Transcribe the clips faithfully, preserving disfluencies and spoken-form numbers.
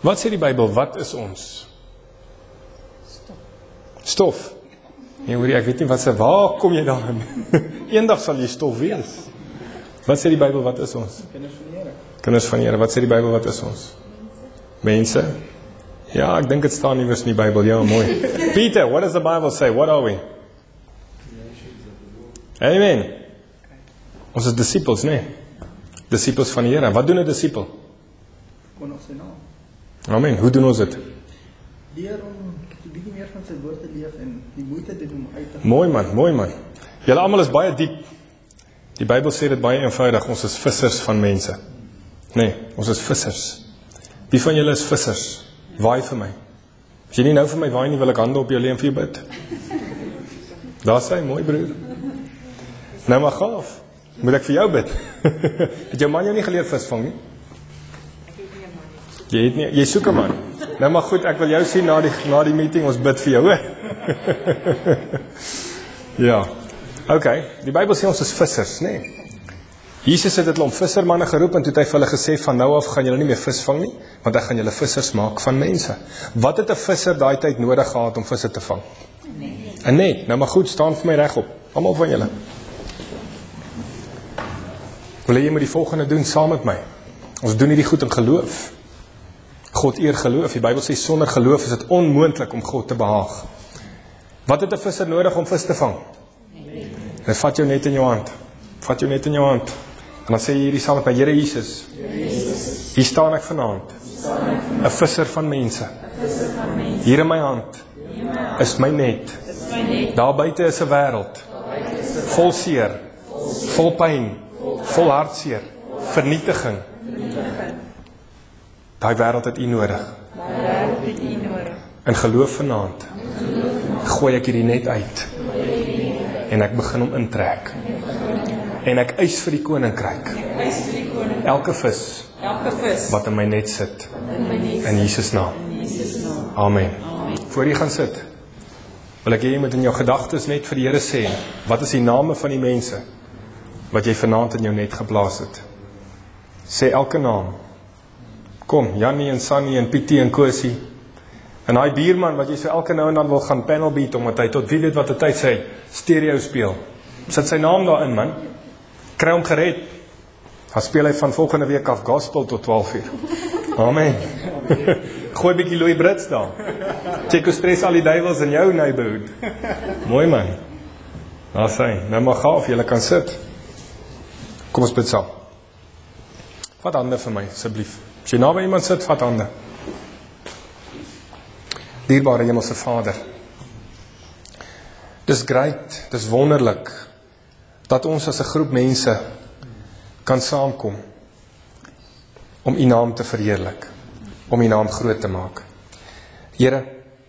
Wat sê die Bybel, wat is ons? Stof. Stof. Nee, hoor jy, ek weet nie wat sê, waar kom jy daarin? Eendag sal jy stof wees. Wat sê die Bybel, wat is ons? Kinders van die Here. Kinders van die Here, wat sê die Bybel, wat is ons? Mense? Ja, ek dink het staan nie in die Bybel, ja, mooi. Peter, what does the Bible say? What are we? Amen. Ons is disciples, nee. Disciples van die Here. Wat doen 'n discipel? Kon ons sy naam. Amen. Hoe doen ons dit? Leer om 'n bietjie meer van sy woord te leef en die moeite te doen om uit te. Mooi man, mooi man. Julle almal is baie diep. Die Bybel sê dit baie eenvoudig, ons is vissers van mense. Nee, ons is vissers. Wie van julle is vissers? Waai vir my. As jy nie nou vir my waai nie, wil ek hande op jou lê en vir jou bid. Daar sê, mooi broer. Nou maar gaaf. Moet ek vir jou bid? Het jou man jou nie geleer visvang nie? Jy het nie, jy soek 'n man. Nou maar goed, ek wil jou sien na die, na die meeting, ons bid vir jou, hè? Ja, ok, die Bybel sê ons is vissers, nee. Jesus het dit om vissermanne geroep en toe het hy vir hulle gesê, van nou af gaan julle nie meer vis vang nie, want ek gaan julle vissers maak van mense. Wat het 'n visser daai tyd nodig gehad om visse te vang? Nee. En nee, nou maar goed, staan vir my regop, almal van julle. Wil jy moet die volgende doen saam met my? Ons doen hierdie goed in geloof. God eer geloof. Die Bybel sê sonder geloof is dit onmoontlik om God te behaag. Wat het 'n visser nodig om vis te vang? Nee. Hy vat jou net in jou hand. Vat jou net in jou hand. En dan sê jy hierdie saam met my, Here Jesus. Jesus. Hier staan ek vanaand. 'n visser van mense. Hier in my hand is my net. Daar buite is 'n wêreld. Vol seer, vol pyn, vol hartseer, vernietiging. Daai wêreld het U nodig. In geloof vanaand gooi ek hierdie net uit en ek begin hom intrek. En ek eis vir die koninkryk. Elke vis wat in my net sit. In Jesus naam. Amen. Voor jy gaan sit, wil ek hê jy moet in jou gedagtes net vir die Here sê, wat is die name van die mense wat jy vanaand in jou net geplaas het? Sê elke naam. Kom, Jannie en Sannie en Pietie en Kosie. En hy bierman wat jy so elke nou en dan wil gaan panel beat, omdat hy tot wie weet wat die tyd sy stereo speel. Sit sy naam daarin, man. Kry hom gered. Dan speel hy van volgende week af gospel tot twaalf uur. Amen. Gooi bietjie Louis Brits daar. Check hoe stres al die duivels in jou neighborhood. Mooi man. Daar sê, nou maar gaaf, julle kan sit. Kom ons bid saam. Vat hande vir my, asseblief. As jy naby iemand sit, vat hande. Dierbare Hemelse Vader, dis great, dis wonderlik, dat ons as 'n groep mense kan saamkom, om U naam te verheerlik, om U naam groot te maak. Here,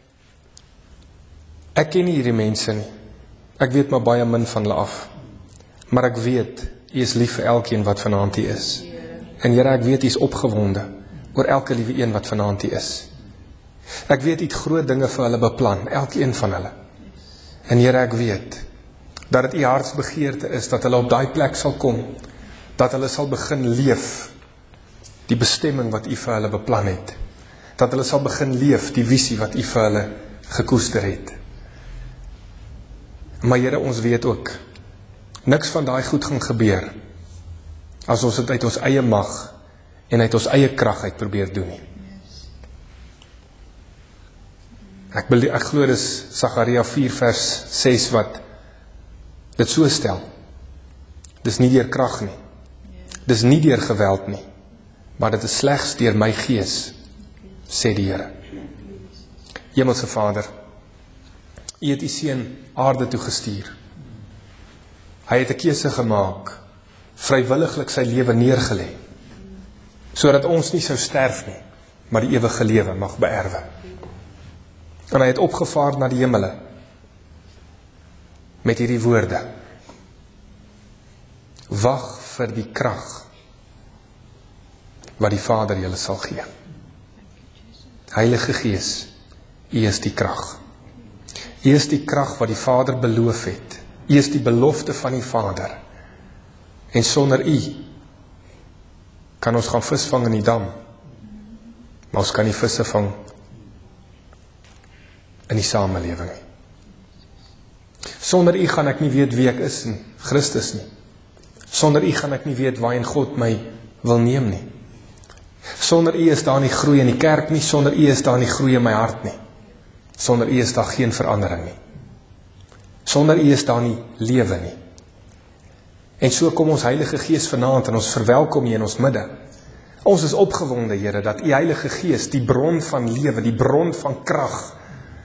ek ken nie hierdie mense nie, ek weet maar baie min van hulle af, maar ek weet, U is lief vir elkeen wat vanaand hier is. En Here, ek weet U is opgewonde oor elke liewe een wat vanaand hier is. Ek weet U het groot dinge vir hulle beplan, elkeen van hulle. En Here, ek weet dat dit U hartsbegeerte is dat hulle op daai plek sal kom, dat hulle sal begin leef die bestemming wat U vir hulle beplan het. Dat hulle sal begin leef die visie wat U vir hulle gekoester het. Maar Here, ons weet ook, niks van daai goed gaan gebeur as ons dit uit ons eie mag en uit ons eie krag uit probeer doen nie. Ek, ek glo dis Sagaria vier vers ses wat dit so stel. Dis nie deur krag nie. Dis nie deur geweld nie. Maar dit is slegs deur my gees, sê die Here. Hemelse Vader, U het U seun aarde toe gestuur. Hy het 'n keuse gemaak, vrywilliglik sy lewe neergelê, sodat ons nie sou sterf nie, maar die ewige lewe mag beerwe. En hy het opgevaar na die hemele, met hierdie woorde, wag vir die krag, wat die Vader julle sal gee. Heilige Gees, U is die krag. U is die krag wat die Vader beloof het. U is die belofte van die Vader. En sonder U kan ons gaan visvang in die dam. maar ons kan nie visse vang in die samelewing nie. Sonder U gaan ek nie weet wie ek is in Christus nie. Sonder U gaan ek nie weet waarheen God my wil neem nie. Sonder U is daar nie groei in die kerk nie, sonder U is daar nie groei in my hart nie. Sonder U is daar geen verandering nie. Sonder U is daar nie lewe nie. En so kom ons Heilige Gees vanaand en ons verwelkom U in ons midde. Ons is opgewonde, Here, dat U Heilige Gees, die bron van lewe, die bron van krag,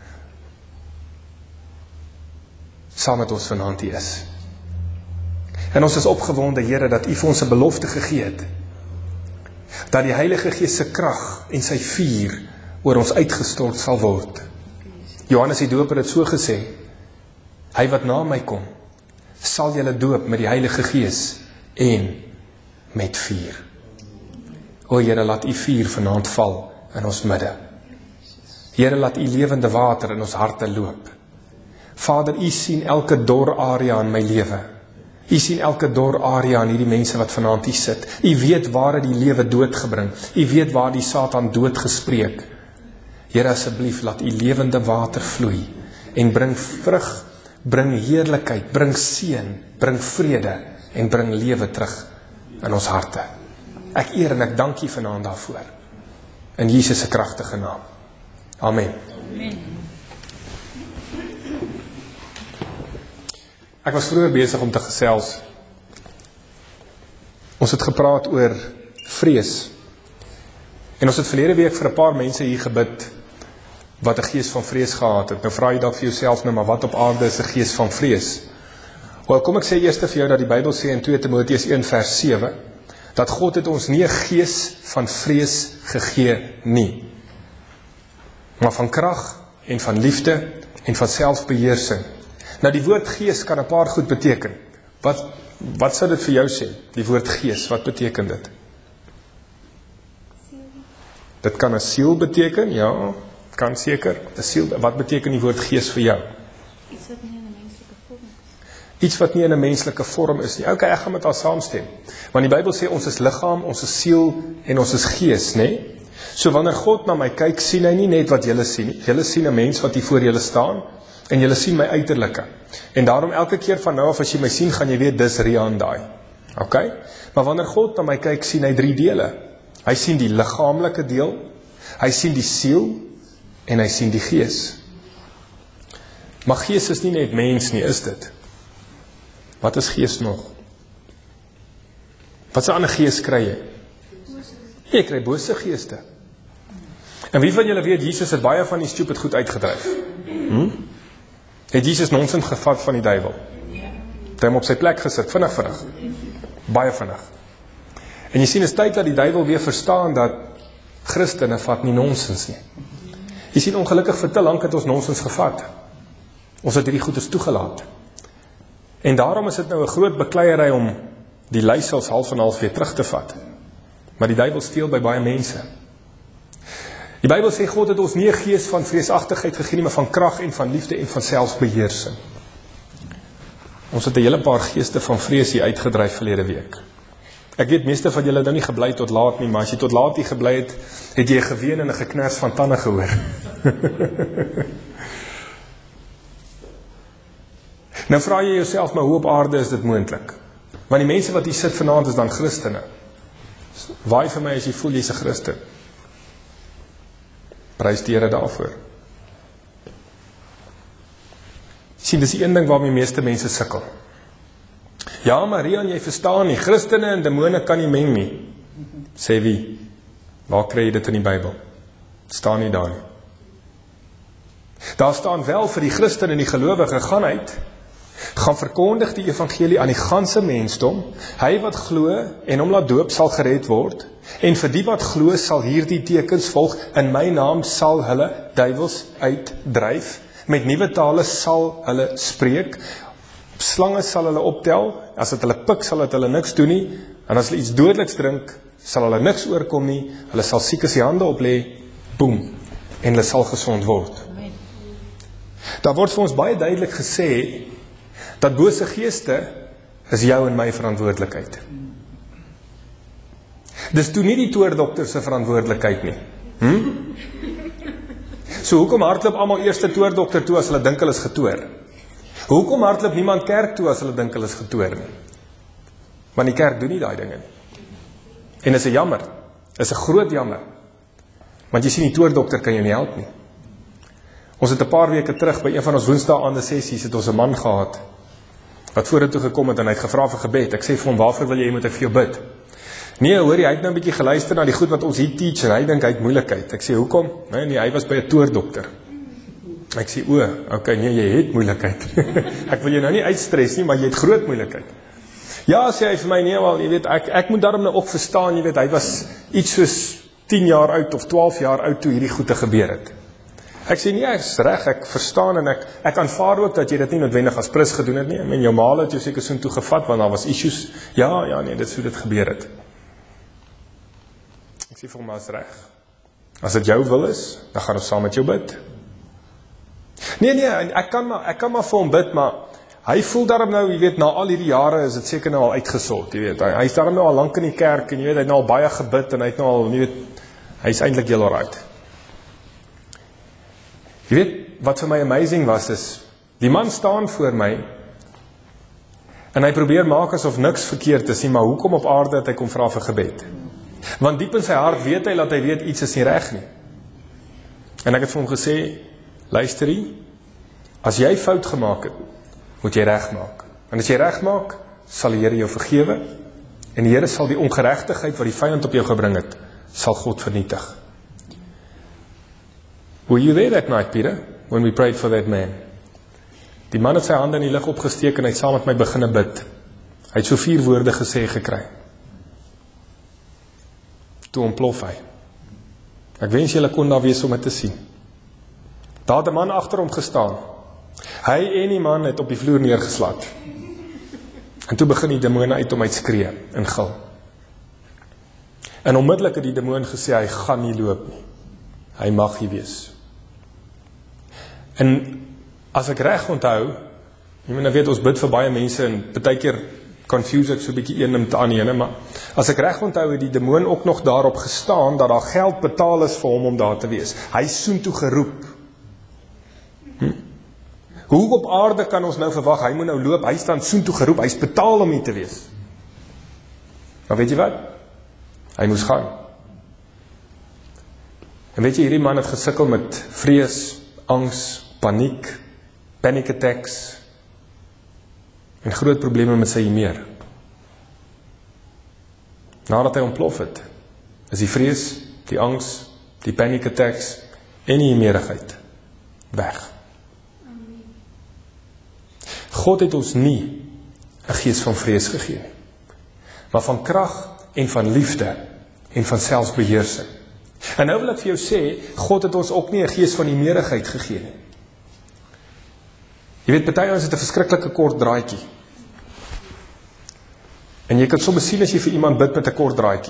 saam met ons vanaand hier is. En ons is opgewonde, Here, dat U vir ons 'n belofte gegee het, dat die Heilige Gees se krag en sy vuur oor ons uitgestort sal word. Johannes die Doper het so gesê, hy wat na my kom, sal julle doop met die Heilige Gees en met vuur. O Here, laat U vuur vanaand val in ons midde. Here, laat U lewende water in ons harte loop. Vader, U sien elke dor area in my lewe. U sien elke dor area in hierdie mense wat vanaand hier sit. U weet waar het die lewe doodgebring. U weet waar die Satan dood gespreek. Here, asseblief, laat U lewende water vloei en bring vrug, bring heerlikheid, bring seën, bring vrede en bring lewe terug in ons harte. Ek eer en ek dank U vanaand daarvoor. In Jesus se kragtige naam. Amen. Amen. Ek was vroeër besig om te gesels. Ons het gepraat oor vrees. En ons het verlede week vir 'n paar mense hier gebid wat 'n gees van vrees gehad het. Nou vra jy dalk vir jouself nou, maar wat op aarde is 'n gees van vrees? Wel, kom ek sê eers vir jou dat die Bybel sê in twee Timoteus een vers sewe, dat God het ons nie 'n gees van vrees gegee nie, maar van krag en van liefde en van selfbeheersing. Nou die woord gees kan 'n paar goed beteken. Wat, wat sou dit vir jou sê? Die woord gees, wat beteken dit? Dit kan 'n siel beteken, ja, kan seker. 'n Siel, wat beteken die woord gees vir jou? Iets wat nie in 'n menslike vorm is. Iets wat nie in 'n menslike vorm is nie. Okay, ek gaan met haar saamstem. Want die Bybel sê ons is liggaam, ons is siel en ons is gees, nê? Nee? So wanneer God na my kyk, sien hy nie net wat julle sien nie. Julle sien 'n mens wat hier voor julle staan en julle sien my uiterlike. En daarom elke keer van nou af as jy my sien, gaan jy weet dis Rian daai. Okay? Maar wanneer God na my kyk, sien hy drie dele. Hy sien die liggaamlike deel, hy sien die siel en hy sien die gees. Maar gees is nie net mens nie, is dit? Wat is gees nog? Wat se ander gees kry jy? Jy kry bose geeste. En wie van julle weet, Jesus het baie van die stupid goed uitgedryf? Hm? Het Jesus nonsens gevat van die duiwel? Het hy hom op sy plek gesit, vinnig, vinnig. Baie vinnig. En jy sien, is tyd dat die duiwel weer verstaan dat Christene vat nie nonsens nie. Jy sien, ongelukkig vir te lank het ons nonsens gevat. Ons het hierdie goedes toegelaat. En daarom is dit nou 'n groot bekleierery om die leiersels half en half weer terug te vat. Maar die duiwel steel by baie mense. Die Bybel sê God het ons nie 'n gees van vreesagtigheid gegee nie, maar van krag en van liefde en van selfbeheersing. Ons het 'n hele paar geeste van vrees hier uitgedryf verlede week. Ek weet meeste van julle het nou nie gebly tot laat nie, maar as jy tot laat hier gebly het, het jy 'n geween en 'n geknars van tande gehoor. Nou vra jy jouself, maar hoe op aarde is dit moontlik? Want die mense wat hier sit vanaand is dan Christene. Waai vir my as jy voel jy's 'n Christen. Prys die Here daarvoor. Sien, dis die een ding waarmee meeste mense sukkel. Ja, Marian, jy verstaan nie, Christene en demone kan nie meng nie. Sê wie? Waar kry jy dit in die Bybel? Staan nie daar nie. Daar staan wel vir die Christen en die gelowige, gaan uit, gaan verkondig die evangelie aan die ganse mensdom, hy wat glo en hom laat doop sal gered word, en vir die wat glo sal hierdie tekens volg, in my naam sal hulle duiwels uitdryf, met nuwe tale sal hulle spreek, slange sal hulle optel, as dit hulle pik sal dit hulle niks doen nie, en as hulle iets dodeliks drink, sal hulle niks oorkom nie, hulle sal siekes die hande oplê, boem, en hulle sal gesond word. Daar word vir ons baie duidelik gesê, dat bose geeste is jou en my verantwoordelikheid. Dis toe nie die toordokter se verantwoordelikheid nie. Hm? So hoekom hardloop almal eers die toordokter toe as hulle dink hulle is getoer? Hoekom hardloop niemand kerk toe as hulle dink hulle is getoer nie? Want die kerk doen nie daai dinge nie. En is 'n jammer, is 'n groot jammer. Want jy sien die toordokter kan jou nie help nie. Ons het 'n paar weke terug by een van ons woensdae aande sessies het ons 'n man gehad wat vorentoe gekom het en hy het gevra vir gebed. Ek sê vir hom, waarvoor wil jy moet ek vir jou bid? Nee, hoor jy, hy het nou 'n bietjie geluister na die goed wat ons hier teach en hy dink hy het moeilikheid. Ek sê, hoekom? Nee, nee, hy was by 'n toordokter. Ek sê, o, okay, nee, jy het moeilikheid. Ek wil jou nou nie uitstres nie, maar jy het groot moeilikheid. Ja, sê hy vir my, nee, wel, jy weet, ek, ek moet daarom nou ook verstaan, jy weet, hy was iets soos tien jaar oud of twaalf jaar oud toe hierdie goede gebeur het. Ek sê, nee, ek is reg, ek verstaan en ek, ek aanvaar ook dat jy dit nie noodwendig as prins gedoen het nie. En jou maal het jou seker soen toe gevat, want daar was issues. Ja, ja, nee, dit is hoe dit gebeur het. Ek sê vir hom, as reg. As dit jou wil is, dan gaan ons saam met jou bid. Nee, nee, ek kan maar, ek kan maar vir hom bid, maar hy voel daarom nou, jy weet, na al hierdie jare is dit seker nou al uitgesort, jy weet. Hy, hy is daarom nou al lank in die kerk, en jy weet, hy het nou al baie gebid, en hy het nou al, jy weet, hy is eintlik heel alright. Jy weet, wat vir my amazing was, is, die man staan voor my, en hy probeer maak asof niks verkeerd is nie, maar hoekom op aarde het hy kom vra vir gebed? Want diep in sy hart weet hy, dat hy weet, iets is nie reg nie. En ek het vir hom gesê, luister jy, as jy fout gemaak het, moet jy reg maak. En as jy reg maak, sal die Here jou vergewe, en die Here sal die ongeregtigheid wat die vyand op jou gebring het, sal God vernietig. Were you there that night, Peter, when we prayed for that man? Die man het sy hande in die lug opgesteek en hy het saam met my beginne bid. Hy het so vier woorde gesê gekry. Toe ontplof hy. Ek wens julle kon daar wees om dit te sien. Daar het 'n man agter hom gestaan. Hy en die man het op die vloer neergeslaat. En toe begin die demone uit om uit skree en gil. En onmiddellik het die demoon gesê, hy gaan nie loop nie. Hy mag hier wees. En as ek reg onthou, jy moet nou weet, ons bid vir baie mense en partykeer confuse ek so 'n bietjie een om te aan die ene, maar as ek reg onthou het die demoon ook nog daarop gestaan dat daar geld betaal is vir hom om daar te wees. Hy is soontoe geroep. Hm? Hoe op aarde kan ons nou verwag, hy moet nou loop, hy staan soontoe geroep, hy is betaal om hier te wees. Maar weet jy wat? Hy moes gaan. En weet jy, hierdie man het gesukkel met vrees, angs, paniek, panic attacks, en groot probleme met sy humeur. Nadat hy ontplof het, is die vrees, die angs, die panic attacks, en die humeurigheid weg. God het ons nie 'n gees van vrees gegee, maar van krag en van liefde en van selfbeheersing. En nou wil ek vir jou sê, God het ons ook nie 'n gees van humeurigheid gegee nie. Jy weet, party ons het 'n verskriklike kort draadjie. En jy kan soms sien as jy vir iemand bid met 'n kort draadjie.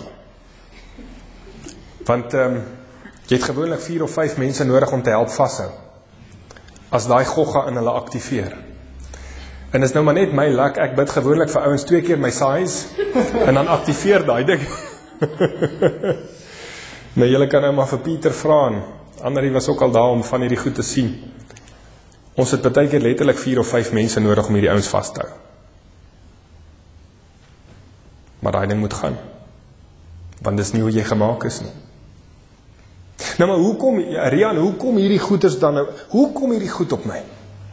Want um, jy het gewoonlik vier of vyf mense nodig om te help vashou. As daai gogga in hulle aktiveer. En is nou maar net my luck, ek bid gewoonlik vir ouens twee keer my size, en dan aktiveer daai ding. Nou, julle kan nou maar vir Pieter vra, en Annelie was ook al daar om van hierdie goed te sien. Ons het partykeer letterlik vier of vyf mense nodig om hierdie ouens vas te hou. Maar daai ding moet gaan. Want dis nie hoe jy gemaak is nie. Nou maar hoekom, Rian, hoekom hierdie goeders dan nou, hoekom hierdie goed op my?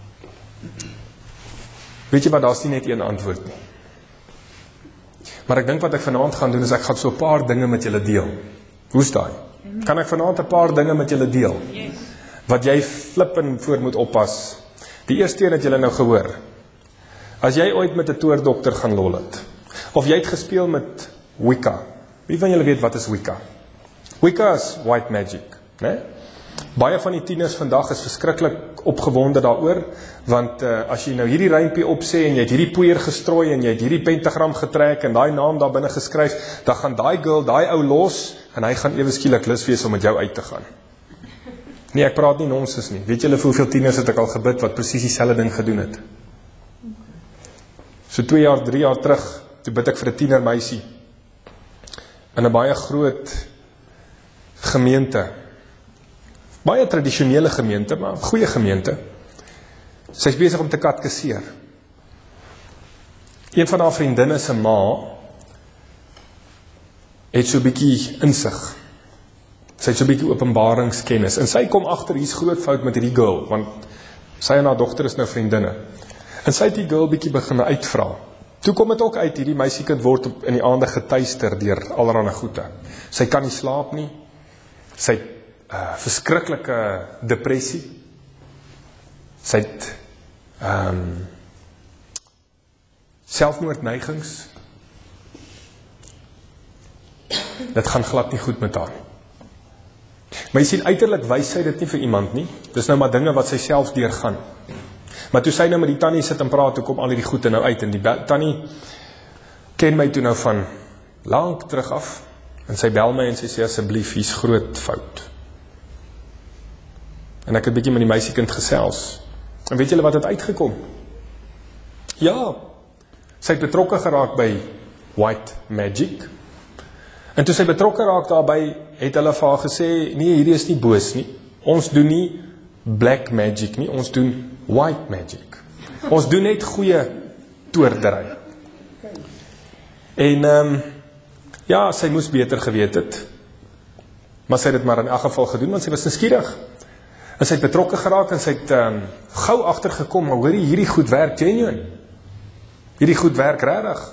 Weet jy wat, daar is nie net een antwoord nie. Maar ek dink wat ek vanaand gaan doen, is ek gaan so 'n paar dinge met julle deel. Hoe's daai? Kan ek vanaand 'n paar dinge met julle deel? Wat jy flip en voor moet oppas. Die eerste een het julle nou gehoor. As jy ooit met 'n toordokter gaan lol het, of jy het gespeel met Wicca. Wie van julle weet wat is Wicca? Wicca is white magic, né? Baie van die tieners vandag is verskriklik opgewonde daaroor, want uh, as jy nou hierdie rympie opsê en jy het hierdie poeier gestrooi en jy het hierdie pentagram getrek en daai naam daar binne geskryf, dan gaan daai girl, daai ou los en hy gaan ewe skielik lus wees om met jou uit te gaan. Nee, ek praat nie nonsens nie. Weet julle hoeveel tieners het ek al gebid wat presies dieselfde ding gedoen het? So twee jaar, drie jaar terug, toe bid ek vir 'n tiener meisie in 'n baie groot gemeente Baie tradisionele gemeente, maar goeie gemeente. Sy is besig om te katkeseer. Een van haar vriendinne se ma het so 'n bietjie insig. Sy het so 'n bietjie openbaringskennis. En sy kom agter hier's groot fout met hierdie girl, want sy en haar dogter is nou vriendinne. En sy het die girl bietjie begin uitvra. Toe kom dit ook uit, hierdie meisiekind word op in die aande getuister deur allerlei goede. Sy kan nie slaap nie. Sy het uh, verskriklike depressie. Sy het um, selfmoordneigings. Dit gaan glad nie goed met haar. Maar jy sien, uiterlik wys sy dit nie vir iemand nie. Dis nou maar dinge wat sy self deurgaan. Maar toe sy nou met die tannie sit en praat, toe kom al die goede nou uit. En die tannie ken my toe nou van lank terug af. En sy bel my en sy sê, asseblief, hier's groot fout. En ek het bietjie met die meisiekind gesels. En weet julle wat het uitgekom? Ja, sy het betrokke geraak by white magic. En toe sy betrokke raak daarby, het hulle vir haar gesê, nee, hierdie is nie boos nie. Ons doen nie black magic nie, ons doen white magic. Ons doen net goeie toordery. En, um, ja, sy moes beter geweet het. Maar sy het dit maar in elk geval gedoen, want sy was nuuskierig. En sy het betrokke geraak en sy het um, gou agtergekom, maar hoor jy, hierdie goed werk genuine. Hierdie goed werk regtig.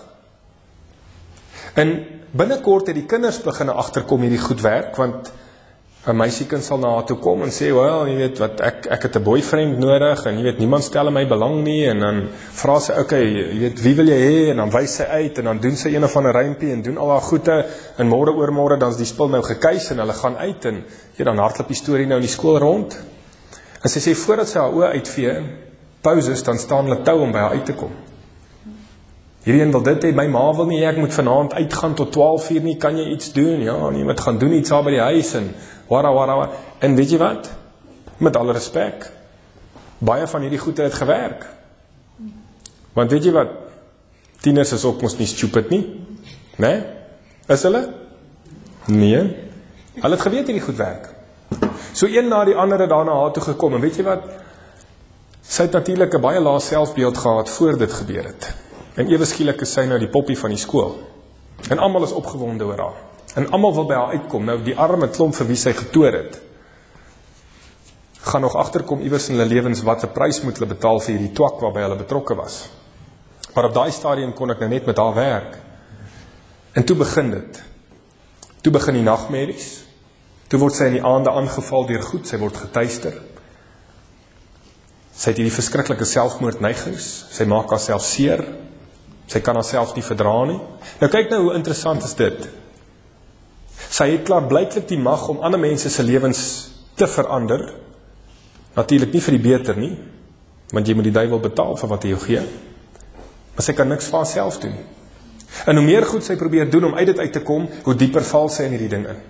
En binnekort het die kinders begin agterkom hierdie goed werk, want 'n meisiekind sal na haar toe kom en sê, wel, jy weet wat, ek ek het 'n boyfriend nodig en jy weet niemand stel in my belang nie en dan vra sy, okay, jy weet wie wil jy hê en dan wys sy uit en dan doen sy een of ander rympie en doen al haar goede en môre oor môre dan is die spul nou gekuis en hulle gaan uit en jy dan hardloop die storie nou in die skool rond. En sy sê voordat sy haar oë uitvee, pauses, dan staan hulle tou om by haar uit te kom. Hierdie een wil dit hê, my ma wil nie, ek moet vanaand uitgaan tot twaalf uur nie, kan jy iets doen? Ja, nie, moet gaan doen iets daar by die huis en wara, wara, wara. En weet jy wat? Met alle respek, baie van hierdie goede het gewerk. Want weet jy wat? Tieners is ook mos nie stupid nie. Nee? Is hulle? Nee. Hulle het geweet hierdie goed werk. So een na die ander het daarna haar toe gekom. En weet jy wat? Sy het natuurlik 'n baie lae selfbeeld gehad voor dit gebeur het. En ewe skielik is sy nou die poppie van die skool. En almal is opgewonde oor haar. En almal wil by haar uitkom. Nou die arme klomp vir wie sy getoer het, gaan nog agterkom iewers in hulle lewens wat 'n prys moet hulle betaal vir hierdie twak waarby hulle betrokke was. Maar op daai stadium kon ek nou net met haar werk. En toe begin dit. Toe begin die nagmerries. Toe word sy in die aande aangeval deur goed, sy word getuister. Sy het hierdie verskriklike selfmoordneigings. Sy maak haarself seer. Sy kan haarself nie verdra nie. Nou kyk nou hoe interessant is dit. Sy het klaar blyklik die mag om ander mense se lewens te verander. Natuurlik nie vir die beter nie, want jy moet die duiwel betaal vir wat hy jou gee. Maar sy kan niks vir haarself doen. En hoe meer goed sy probeer doen om uit dit uit te kom, hoe dieper val sy in hierdie ding in.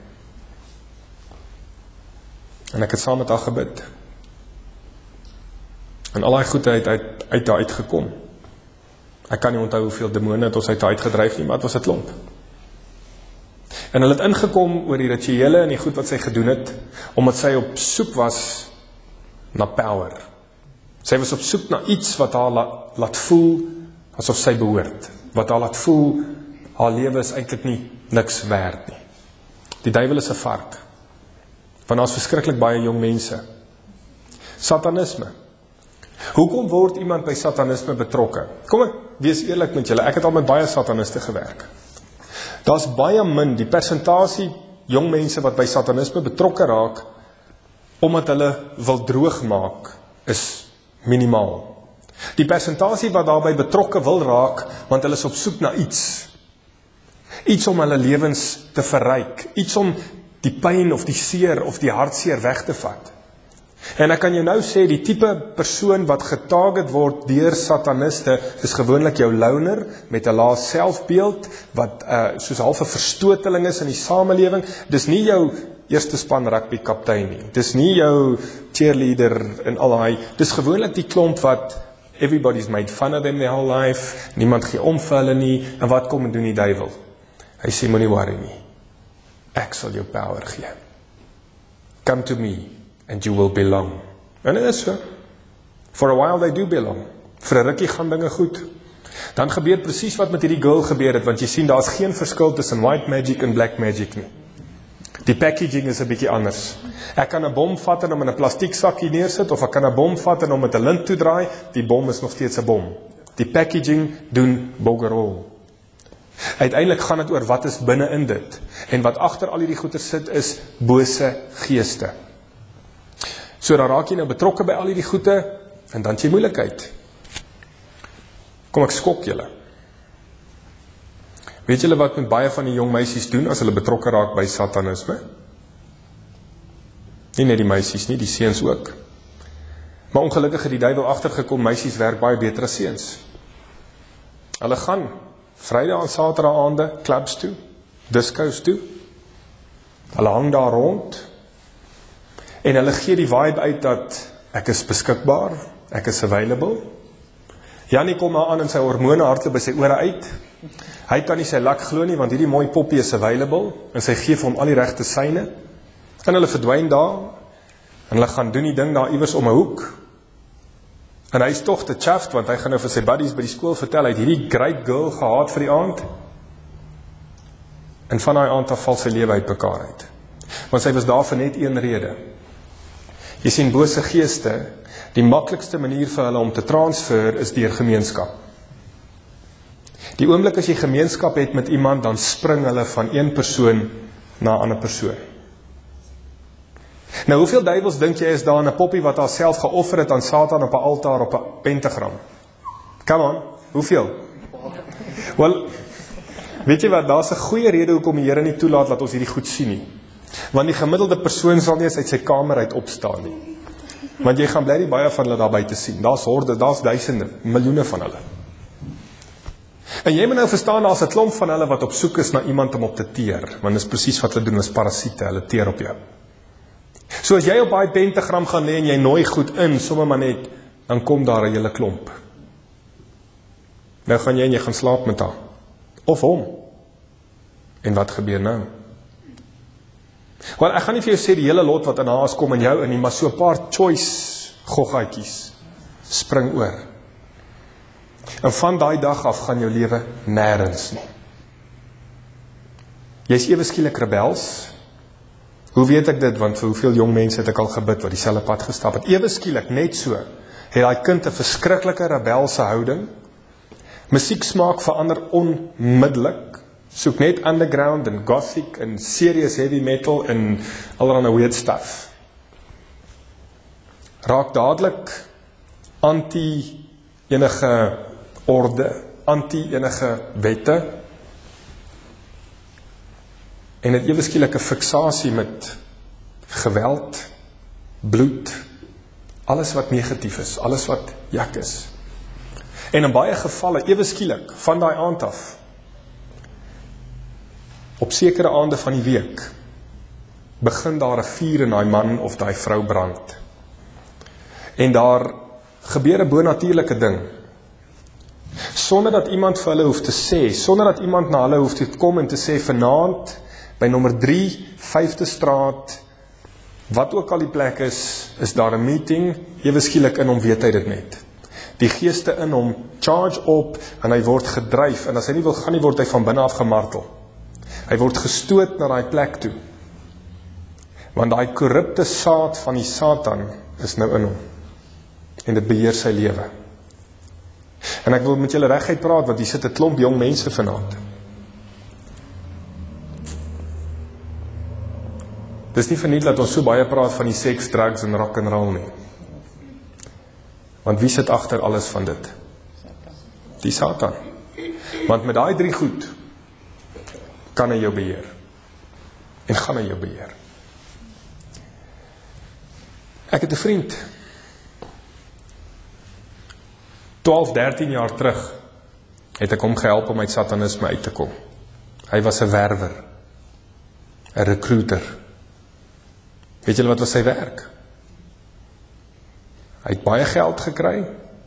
En ek het saam met haar gebid. En al die goedheid uit, uit daar uitgekom. Ek kan nie onthou hoeveel demone het ons uit daar uitgedryf nie, maar het was 'n klomp. En hulle het ingekom oor die rituele en die goed wat sy gedoen het, omdat sy op soek was na power. Sy was op soek na iets wat haar la, laat voel asof sy behoort. Wat haar laat voel, haar lewe is eintlik nie niks werd nie. Die duiwel is 'n vark. Want daar is verskriklik baie jong mense. Satanisme. Hoekom word iemand by satanisme betrokke? Kom ek wees eerlik met julle, ek het al met baie sataniste gewerk. Daar's baie min, die persentasie jong mense wat by satanisme betrokke raak, omdat hulle wil droog maak, is minimaal. Die persentasie wat daarbij betrokke wil raak, want hulle is op soek na iets. Iets om hulle lewens te verryk, iets om die pyn of die seer of die hartseer weg te vat. En ek kan jou nou sê, die tipe persoon wat getarget word deur sataniste, is gewoonlik jou loner, met 'n lae selfbeeld, wat uh, soos half 'n verstoteling is in die samelewing. Dis nie jou eerste span rugby kaptein nie, dis nie jou cheerleader en al daai, dis gewoonlik die klomp wat everybody's made fun of them their whole life, niemand gee om vir hulle nie, en wat kom en doen die duiwel? Hy sê, moenie worry nie, ek sal jou power gee. Come to me, and you will belong. En dit is so. For a while they do belong. Vir 'n rukkie gaan dinge goed. Dan gebeur presies wat met hierdie girl gebeur het, want jy sien, daar is geen verskil tussen white magic en black magic nie. Die packaging is 'n bietjie anders. Ek kan 'n bom vat en hom in 'n plastiek sakkie neersit, of ek kan 'n bom vat en hom met 'n lint toedraai, die bom is nog steeds 'n bom. Die packaging doen boggerol. Uiteindelik gaan dit oor wat is binne in dit. En wat agter al hierdie goeie sit is bose geeste. So dan raak jy nou betrokke by al hierdie goeie, en dan het jy moeilikheid. Kom ek skok julle. Weet julle wat met baie van die jong meisies doen as hulle betrokke raak by satanisme? Nie net die meisies nie, die seuns ook. Maar ongelukkig het die duiwel agtergekom, meisies werk baie beter as seuns. Hulle gaan Vrydag en Saterdag aande clubs toe, discos toe. Hulle hang daar rond en hulle gee die vibe uit dat ek is beskikbaar, ek is available. Jannie kom maar aan en sy hormone hardloop by sy ore uit. Hy kan nie sy lak glo nie, want hierdie mooi poppie is available, en sy gee vir hom al die regte syne. En hulle verdwyn daar, en hulle gaan doen die ding daar iewers om 'n hoek. En hy is toch te chuffed, want hy gaan nou vir sy buddies by die skool vertel, hy het hierdie great girl gehad vir die aand. En van die aand af val sy lewe uit mekaar uit. Want sy was daar vir net een rede. Jy sien, bose geeste, die maklikste manier vir hulle om te transfer is deur gemeenskap. Die oomblik as jy gemeenskap het met iemand, dan spring hulle van een persoon na 'n ander persoon. Nou, hoeveel duiwels dink jy is daar in 'n poppie wat haarself geoffer het aan Satan op 'n altaar op 'n pentagram? Come on, hoeveel? Wel, weet jy wat, daar's 'n goeie rede hoekom die Here nie toelaat dat ons hierdie goed sien nie. Want die gemiddelde persoon sal nie eens uit sy kamer uit opstaan nie. Want jy gaan bly die baie van hulle daar buite sien. Daar's horde, daar's duisende, miljoene van hulle. En jy moet nou verstaan, daar's 'n klomp van hulle wat op soek is na iemand om op te teer. Want dis presies wat hulle doen, is parasiete, hulle teer op jou. So as jy op daai pentagram gaan lê en jy nooi goed in, sommer maar net, dan kom daar 'n hele klomp. Nou gaan jy en jy gaan slaap met haar. Of hom. En wat gebeur nou? Wel, ek gaan nie vir jou sê die hele lot wat in haar is kom in jou in nie, maar so 'n paar choice goggaatjies spring oor. En van daai dag af gaan jou lewe nêrens nie. Jy is ewe skielik rebels. Hoe weet ek dit? Want vir hoeveel jong mense het ek al gebid wat dieselfde pad gestap het. Ewe skielik, net so, het daai kind 'n verskriklike rebelse houding. Musieksmaak verander onmiddellik. Soek net underground en gothic en serious heavy metal en allerlei weird stuff. Raak dadelik anti enige orde, anti enige wette. En het ewe skielik 'n fiksasie met geweld, bloed, alles wat negatief is, alles wat jak is. En in baie gevalle, ewe skielik, van daai aand af, op sekere aande van die week, begin daar 'n vuur in daai man of daai vrou brand. En daar gebeur 'n bonatuurlike ding. Sonder dat iemand vir hulle hoef te sê, sonder dat iemand na hulle hoef te kom en te sê, vanaand, by nommer drie, vyfde straat, wat ook al die plek is, is daar 'n meeting, ewe skielik in hom weet hy dit net. Die geeste in hom charge op, en hy word gedryf, en as hy nie wil gaan nie, word hy van binne af gemartel. Hy word gestoot na daai plek toe. Want daai korrupte saad van die Satan is nou in hom. En dit beheer sy lewe. En ek wil met julle reguit praat, want hier sit 'n klomp jong mense vanaand. Dis nie verniet dat ons so baie praat van die seks, drugs en rock and roll nie. Want wie sit agter alles van dit? Die Satan. Want met daai drie goed kan hy jou beheer. En gaan hy jou beheer. Ek het 'n vriend. twaalf, dertien jaar terug het ek hom gehelp om uit satanisme uit te kom. Hy was 'n werwer. 'n recruiter. Weet julle wat was sy werk? Hy het baie geld gekry,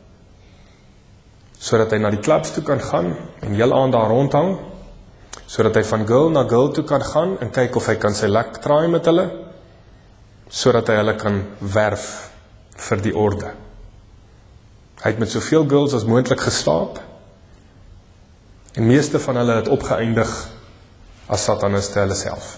sodat hy na die clubs toe kan gaan, en heel aand daar rondhang, sodat hy van girl na girl toe kan gaan, en kyk of hy kan sy lek draai met hulle, sodat hy hulle kan werf vir die orde. Hy het met soveel girls as moontlik geslaap, en meeste van hulle het opgeëindig as sataniste hulle self.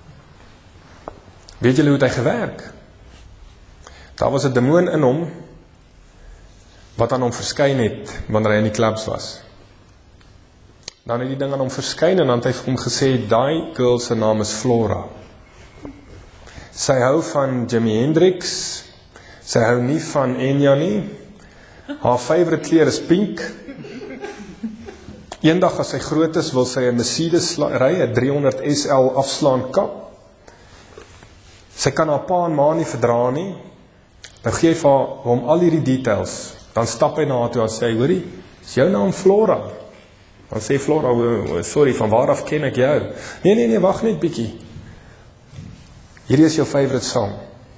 Weet julle hoe het hy gewerk? Daar was 'n demoon in hom, wat aan hom verskyn het, wanneer hy in die clubs was. Dan het die ding aan hom verskyn, en dan het hy vir hom gesê, daai girl se naam is Flora. Sy hou van Jimi Hendrix, sy hou nie van Enya nie, haar favourite kleur is pink. Eendag as sy groot is, wil sy 'n Mercedes ry, 'n driehonderd S L afslaan kap. Sy kan haar pa en ma nie verdra nie. Nou gee hy vir haar, hom al hierdie details. Dan stap hy na haar toe en sê, hoorie, is jou naam Flora? Dan sê Flora, sorry, van waar af ken ek jou? Nee, nee, nee, wacht net bietjie. Hierdie is jou favourite song.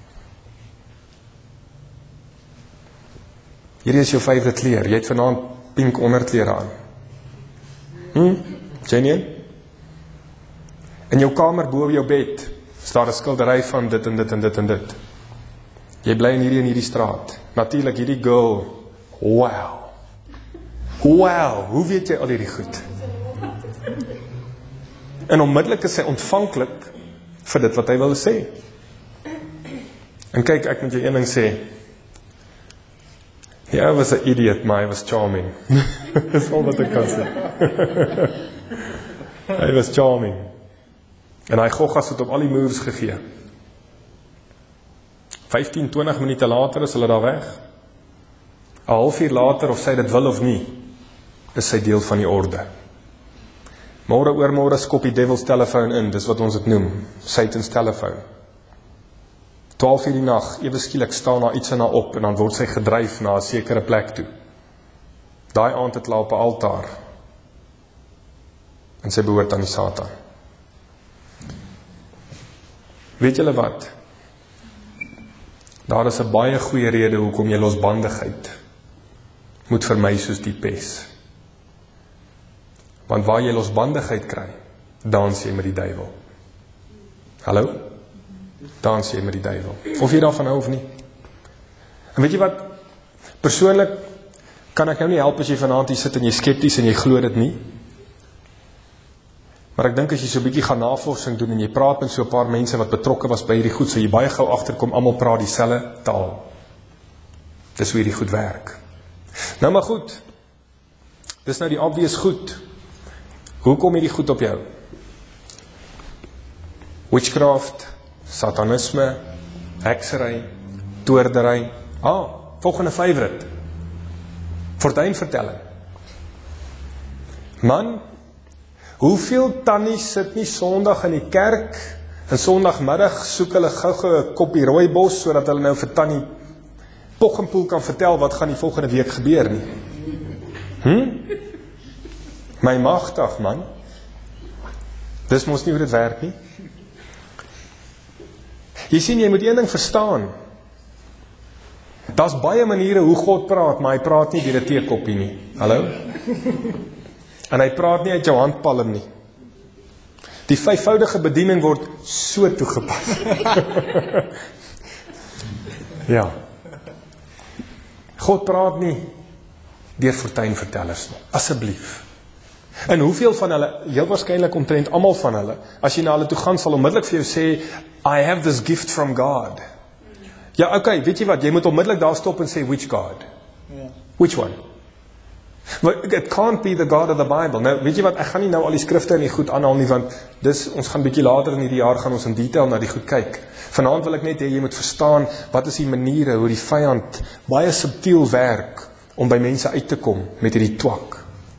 Hierdie is jou favourite kleur. Jy het vanaand pink onderklere aan. Hm? Genien? In jou kamer bo jou bed is daar 'n skildery van dit en dit en dit en dit. Jy bly in hierdie en hierdie straat. Natuurlik hierdie girl. Wow. Wow, hoe weet jy al hierdie goed? En onmiddellik is sy ontvanklik vir dit wat hy wil sê. En kyk, ek moet jou een ding sê. Ja, hy was 'n idiot, maar hy was charming. Dis al wat ek kan sê. Hy was charming. En hy goggas het op al die moves gegee. vyftien, twintig minute later is hulle daar weg. 'n halfuur later, of sy dit wil of nie, is sy deel van die orde. Môre oor môre skop die devil's telefoon in, dis wat ons dit noem, Satan's telefoon. twaalf uur die nag, ewe skielik staan daar iets in haar op, en dan word sy gedryf na 'n sekere plek toe. Daai aand het hulle op 'n altaar, en sy behoort aan die Satan. Weet julle wat? Daar is 'n baie goeie rede hoekom jy losbandigheid moet vermy soos die pes. Want waar jy losbandigheid kry, dans jy met die duiwel. Hallo? Dans jy met die duiwel. Of jy daarvan hou of nie. En weet jy wat? Persoonlik kan ek nou nie help as jy vanaand hier sit en jy skepties en jy glo dit nie. Maar ek dink as jy so 'n bietjie gaan navorsing doen en jy praat met so 'n paar mense wat betrokke was by hierdie goed, so jy baie gou agterkom, almal praat dieselfde taal. Dis hoe hierdie goed werk. Nou maar goed. Dis nou die obvious goed. Hoe kom hierdie goed op jou? Witchcraft, satanisme, heksery, toordery. Ah, volgende favourite. Fortuinvertelling. Man, hoeveel tannies sit nie Sondag in die kerk, en Sondagmiddag soek hulle gou-gou 'n koppie rooibos, sodat hulle nou vir tannie Poggenpoel kan vertel wat gaan die volgende week gebeur nie. Hm? My magtig, man. Dis mos nie hoe dit werk nie. Jy sien, jy moet een ding verstaan. Daar's baie maniere hoe God praat, maar hy praat nie deur 'n teekoppie nie. Hallo? En hy praat nie uit jou handpalm nie. Die vyfvoudige bediening word so toegepas. Ja. God praat nie deur fortuinvertellers nie. Asseblief. En hoeveel van hulle, heel waarskynlik omtrent almal van hulle, as jy na hulle toe gaan, sal onmiddellik vir jou sê, I have this gift from God. Ja, oké, okay, weet jy wat, jy moet onmiddellik daar stop en sê, which God? Yeah. Which one? But it can't be the God of the Bible. Nou, weet jy wat, ek gaan nie nou al die skrifte en die goed aanhaal nie, want dis, ons gaan bietjie later in die jaar, gaan ons in detail na die goed kyk. Vanaand wil ek net hê, jy moet verstaan, wat is die maniere, hoe die vyand baie subtiel werk, om by mense uit te kom, met hierdie twak.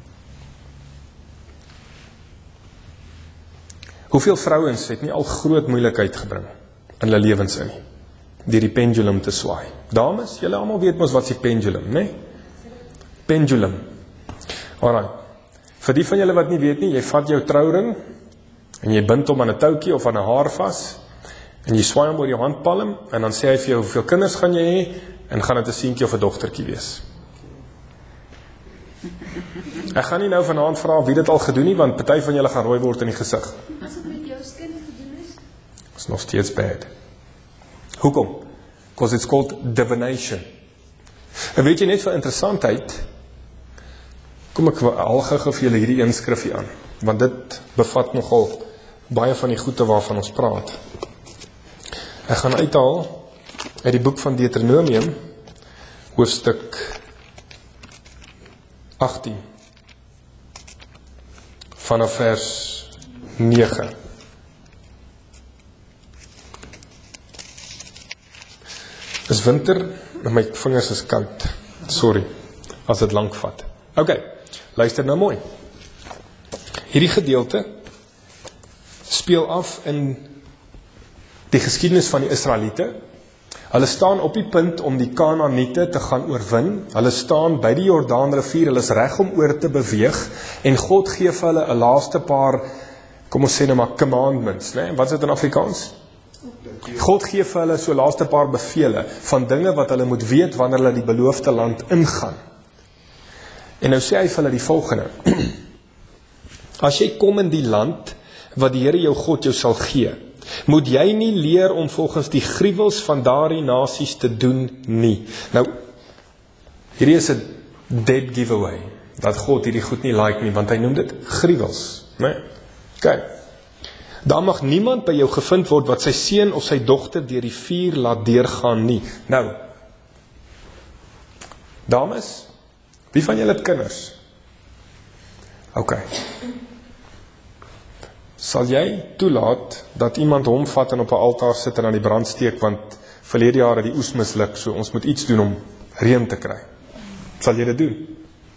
Hoeveel vrouens het nie al groot moeilikheid gebring, in hulle lewens in nie, deur die pendulum te swaai. Dames, julle almal weet mos wat is die pendulum, né? Pendulum. Alright. Vir die van julle wat nie weet nie, jy vat jou trouring, en jy bind hom aan 'n toukie of aan 'n haar vas, en jy swaai hom oor jou handpalm, en dan sê hy vir jou, hoeveel kinders gaan jy hê, en gaan dit 'n seentjie of 'n dogtertjie wees. Ek gaan nie nou vanaand vra wie dit al gedoen nie, want party van julle gaan rooi word in die gesig. As dit met jou skin gedoen is? Is nog steeds bad. Hoekom? Because it's called divination. En weet jy net vir interessantheid, kom ek al gou vir julle hierdie een skrifgie aan, want dit bevat nogal baie van die goede waarvan ons praat. Ek gaan uithaal uit die boek van Deuteronomium, hoofstuk agttien, vanaf vers nege. Dis winter, en my vingers is koud. Sorry, as dit lank vat. Ok, luister nou mooi. Hierdie gedeelte speel af in die geskiedenis van die Israeliete. Hulle staan op die punt om die Kanaaniete te gaan oorwin. Hulle staan by die Jordaanrivier, hulle is reg om oor te beweeg, en God gee vir hulle 'n laaste paar, kom ons sê nou maar, commandments, né? Wat is dit in Afrikaans? God gee vir hulle so laaste paar bevele, van dinge wat hulle moet weet, wanneer hulle die beloofde land ingaan. En nou sê hy vir hulle die volgende, as jy kom in die land, wat die Here jou God jou sal gee, moet jy nie leer om volgens die gruwels van daardie nasies te doen nie. Nou, hierdie is 'n dead giveaway, dat God hierdie goed nie like nie, want hy noem dit gruwels, né? Kyk, daar mag niemand by jou gevind word wat sy seun of sy dogter deur die vuur laat deurgaan nie. Nou, dames, wie van julle het kinders? Ok. Sal jy toelaat dat iemand hom vat en op 'n altaar sit en aan die brand steek, want verlede jaar het die oes misluk, so ons moet iets doen om reën te kry? Sal jy dit doen?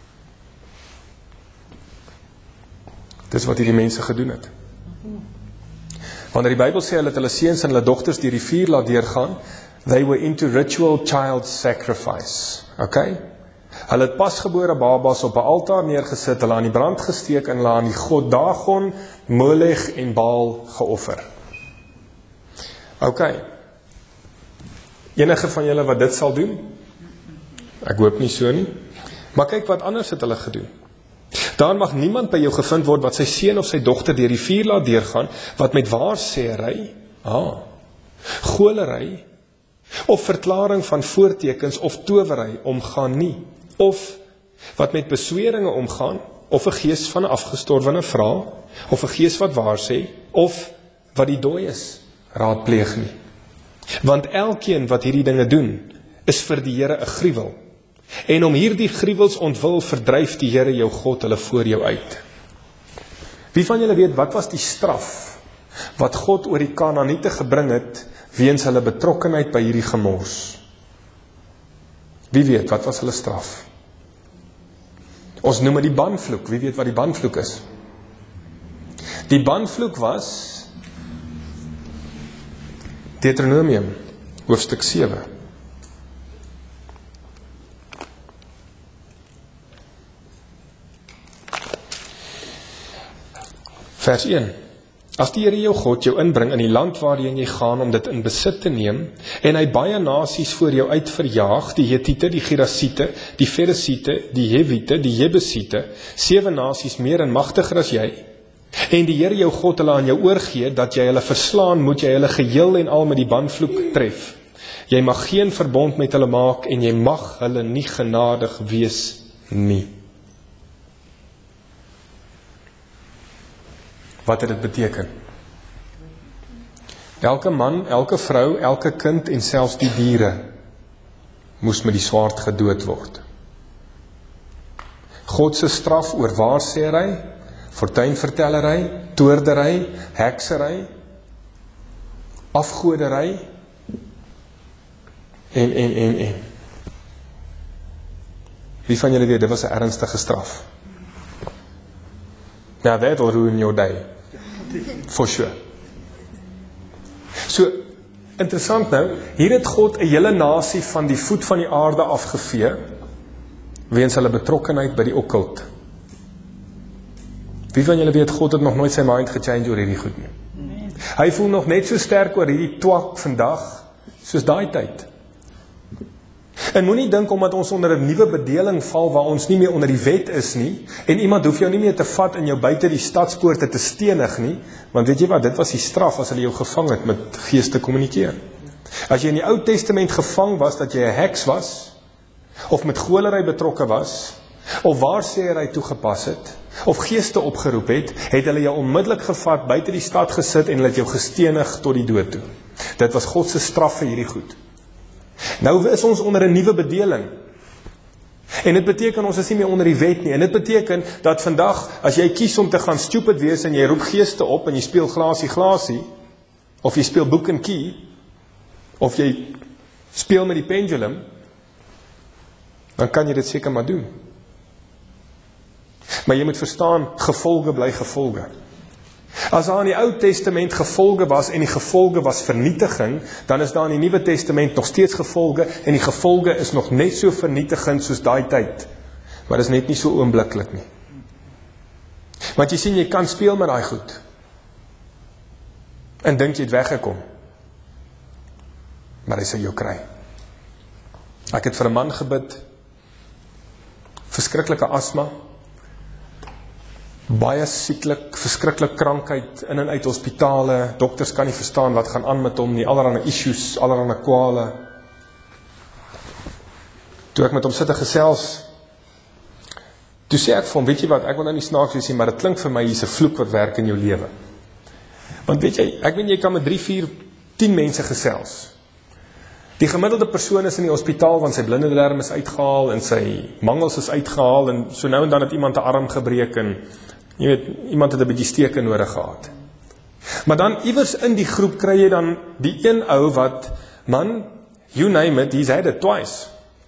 Dis wat hierdie mense gedoen het. Wanneer die Bybel sê hulle het hulle seuns en hulle dogters deur die vuur laat deurgaan, they were into ritual child sacrifice. Okay? Hulle het pasgebore babas op 'n altaar neergesit, hulle aan die brand gesteek en hulle aan die god Dagon, Molech en Baal geoffer. Okay. Enige van julle wat dit sal doen? Ek hoop nie so nie. Maar kyk wat anders het hulle gedoen. Daar mag niemand by jou gevind word wat sy seun of sy dogter deur die vuur laat deurgaan, wat met waarsêery, ah, goolery, of verklaring van voortekens of towery omgaan nie, of wat met besweringe omgaan, of 'n gees van 'n afgestorwene vra, of 'n gees wat waarsê, of wat die dooies raadpleeg nie. Want elkeen wat hierdie dinge doen, is vir die Here 'n gruwel. En om hierdie gruwels ontwil, verdryf die Here jou God hulle voor jou uit. Wie van julle weet, wat was die straf wat God oor die Kanaaniete gebring het, weens hulle betrokkenheid by hierdie gemors? Wie weet, wat was hulle straf? Ons noem dit die banvloek. Wie weet wat die banvloek is? Die banvloek was Deuteronomium, hoofstuk sewe. Vers een. As die Here jou God jou inbring in die land waarheen jy gaan om dit in besit te neem, en hy baie nasies voor jou uit verjaag, die Hethiete, die Gerasiete, die Feresiete, die Hewiete, die Jebusiete, sewe nasies meer en magtiger as jy, en die Here jou God hulle aan jou oorgee, dat jy hulle verslaan, moet jy hulle geheel en al met die banvloek tref. Jy mag geen verbond met hulle maak, en jy mag hulle nie genadig wees nie. Wat het dit beteken? Elke man, elke vrou, elke kind en selfs die diere moes met die swaard gedood word. God se straf oor waarsêery, fortuinvertellery, toordery, heksery, afgodery en en en en. Wie van julle weet, dit was 'n ernstige straf. Now that'll ruin your day. For sure. So, interessant nou, hier het God 'n hele nasie van die voet van die aarde afgevee, weens hulle betrokkenheid by die okkult. Wie van julle weet, God het nog nooit sy mind gechange oor hierdie goed nie. Hy voel nog net so sterk oor hierdie twak vandag, soos daai tyd. En moenie dink omdat ons onder 'n nuwe bedeling val waar ons nie meer onder die wet is nie, en iemand hoef jou nie meer te vat en jou buite die stadspoorte te stenig nie, want weet jy wat, dit was die straf as hulle jou gevang het met gees te kommunikeer. As jy in die Ou Testament gevang was, dat jy 'n heks was, of met golery betrokke was, of waarsêery toegepas het, of geeste opgeroep het, het hulle jou onmiddellik gevat, buite die stad gesit en hulle het jou gestenig tot die dood toe. Dit was God se straf vir hierdie goed. Nou is ons onder 'n nuwe bedeling. En dit beteken ons is nie meer onder die wet nie. En dit beteken dat vandag, as jy kies om te gaan stupid wees en jy roep geeste op en jy speel glasie glasie, of jy speel boek en key, of jy speel met die pendulum, dan kan jy dit seker maar doen. Maar jy moet verstaan, gevolge bly gevolge. As daar in die Ou Testament gevolge was en die gevolge was vernietiging, dan is daar in die Nuwe Testament nog steeds gevolge en die gevolge is nog net so vernietigend soos daai tyd. Maar dit is net nie so oombliklik nie. Want jy sien, jy kan speel met daai goed en dink jy het weggekom. Maar hy sal jou kry. Ek het vir 'n man gebid, verskriklike asma, baie sieklik, verskriklik krankheid, in en uit hospitale, dokters kan nie verstaan wat gaan aan met hom nie, allerhande issues, allerhande kwale. Toe ek met hom sit en gesels, toe sê ek vir hom, weet jy wat, ek wil nou nie snaaks wees nie, maar dit klink vir my, hier's 'n vloek wat werk in jou lewe. Want weet jy, ek weet jy kan met drie, vier, tien mense gesels. Die gemiddelde persoon is in die hospitaal, want sy blinde darm is uitgehaal, en sy mangels is uitgehaal, en so nou en dan het iemand 'n arm gebreek, en jy weet, iemand het 'n bietjie steke nodig gehad. Maar dan iewers in die groep kry jy dan die een ou wat, man, you name it, he's had it twice.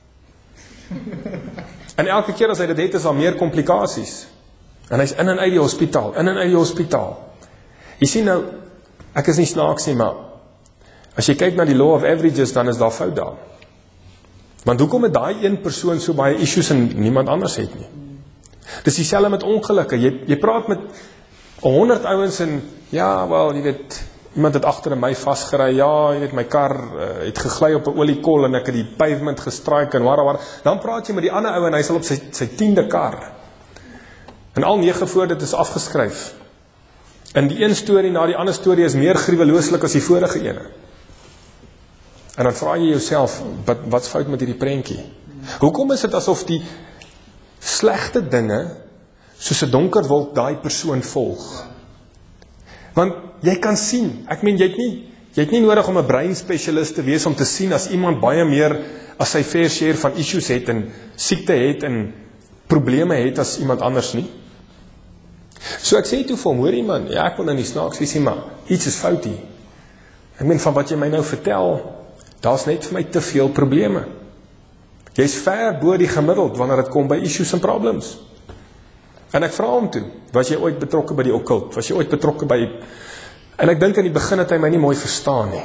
En elke keer as hy dit het, is daar meer komplikasies. En hy's in en uit die hospitaal, in en uit die hospitaal. Jy sien nou, ek is nie snaaks nie, maar as jy kyk na die law of averages, dan is daar fout daar. Want hoekom het daai een persoon so baie issues en niemand anders het nie? Dis dieselfde met ongelukke. Jy, jy praat met honderd ouens en, ja, wel, jy weet, iemand het agter in my vasgery, ja, jy weet, my kar uh, het gegly op 'n oliekol en ek het die pavement gestraik en waar, waar. Dan praat jy met die ander ou en hy sal op sy, sy tiende kar. En al nege voor dit is afgeskryf. En die een storie na die ander storie is meer gruwelooslik as die vorige ene. En dan vraag jy jouself, wat, wat's fout met hierdie prentjie? Hoekom is dit asof die slegte dinge, soos 'n donker wolk, daai persoon volg? Want jy kan sien, ek meen, jy het nie, jy het nie nodig om 'n breinspesialist te wees om te sien as iemand baie meer as sy fair share van issues het en siekte het en probleme het as iemand anders nie. So ek sê toe vir hom, hoor jy man, ja, ek wil nou nie snaaks wees nie, maar iets is fout hier. Ek meen, van wat jy my nou vertel, daar's net vir my te veel probleme. Jy's ver bo die gemiddeld wanneer dit kom by issues en problems. En ek vra hom toe, was jy ooit betrokke by die okkult? Was jy ooit betrokke by... En ek dink in die begin het hy my nie mooi verstaan nie.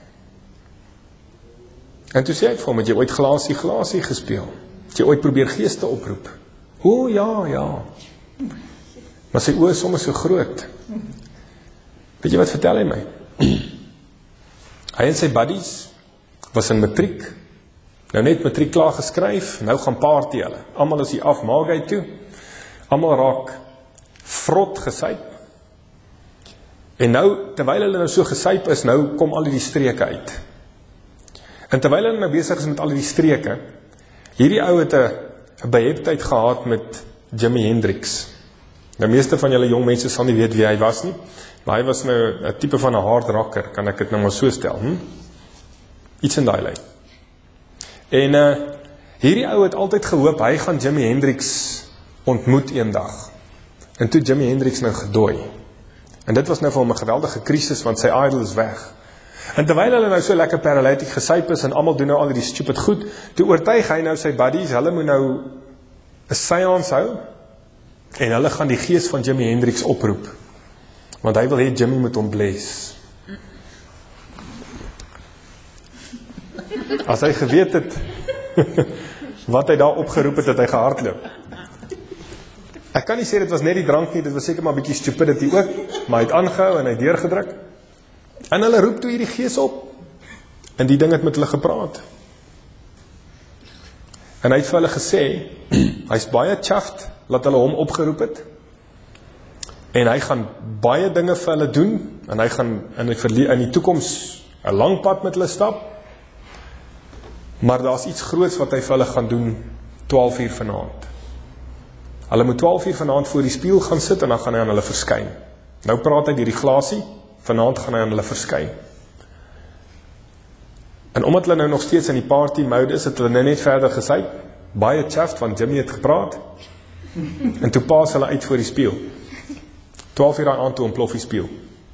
En toe sê ek vir hom, het jy ooit glasie glasie gespeel? Het jy ooit probeer geeste oproep? O ja, ja. Maar sy oë is sommer so groot. Weet jy wat vertel hy my? Hy en sy buddies was in matriek, nou net matriek klaar geskryf, nou gaan party hulle. Almal is hier af Maagheid toe, almal raak vrot gesyp. En nou, terwyl hulle nou so gesyp is, nou kom al die streke uit. En terwyl hulle nou besig is met al die streke, hierdie ou het 'n beheptheid gehad met Jimi Hendrix. Nou meeste van julle jong mense sal nie weet wie hy was nie, maar hy was nou 'n tipe van 'n hard rocker, kan ek dit nou maar so stel, hm? Iets in daai lyn. En uh, hierdie ou het altyd gehoop, hy gaan Jimi Hendrix ontmoet eendag. En toe Jimi Hendrix nou gedooi. En dit was nou vir hom 'n geweldige krisis, want sy idol is weg. En terwyl hulle nou so lekker paralytiek gesyp is, en almal doen nou al die stupid goed, toe oortuig hy nou sy buddies, hulle moet nou 'n seance hou, en hulle gaan die gees van Jimi Hendrix oproep, want hy wil hê Jimmy moet hom bless. As hy geweet het wat hy daar opgeroep het, het hy gehardloop. Ek kan nie sê dit was net die drank nie, dit was seker maar 'n bietjie stupidity ook, maar hy het aangehou en hy het deurgedruk. En hulle roep toe hierdie gees op, en die ding het met hulle gepraat. En hy het vir hulle gesê, hy's baie chuffed dat hulle hom opgeroep het, en hy gaan baie dinge vir hulle doen, en hy gaan in die, verle- in die toekoms 'n lang pad met hulle stap, Maar daar's iets groots wat hy vir hulle gaan doen twaalf uur vanaand. Hulle moet twaalf uur vanaand voor die spieël gaan sit en dan gaan hy aan hulle verskyn. Nou praat hy deur die glasie, vanaand gaan hy aan hulle verskyn. En omdat hulle nou nog steeds in die party mode is, het hulle nou net verder gesê, baie chuffed, want Jimmy het gepraat, en toe pas hulle uit voor die spieël. twaalf uur aan toe ontplof die spieël.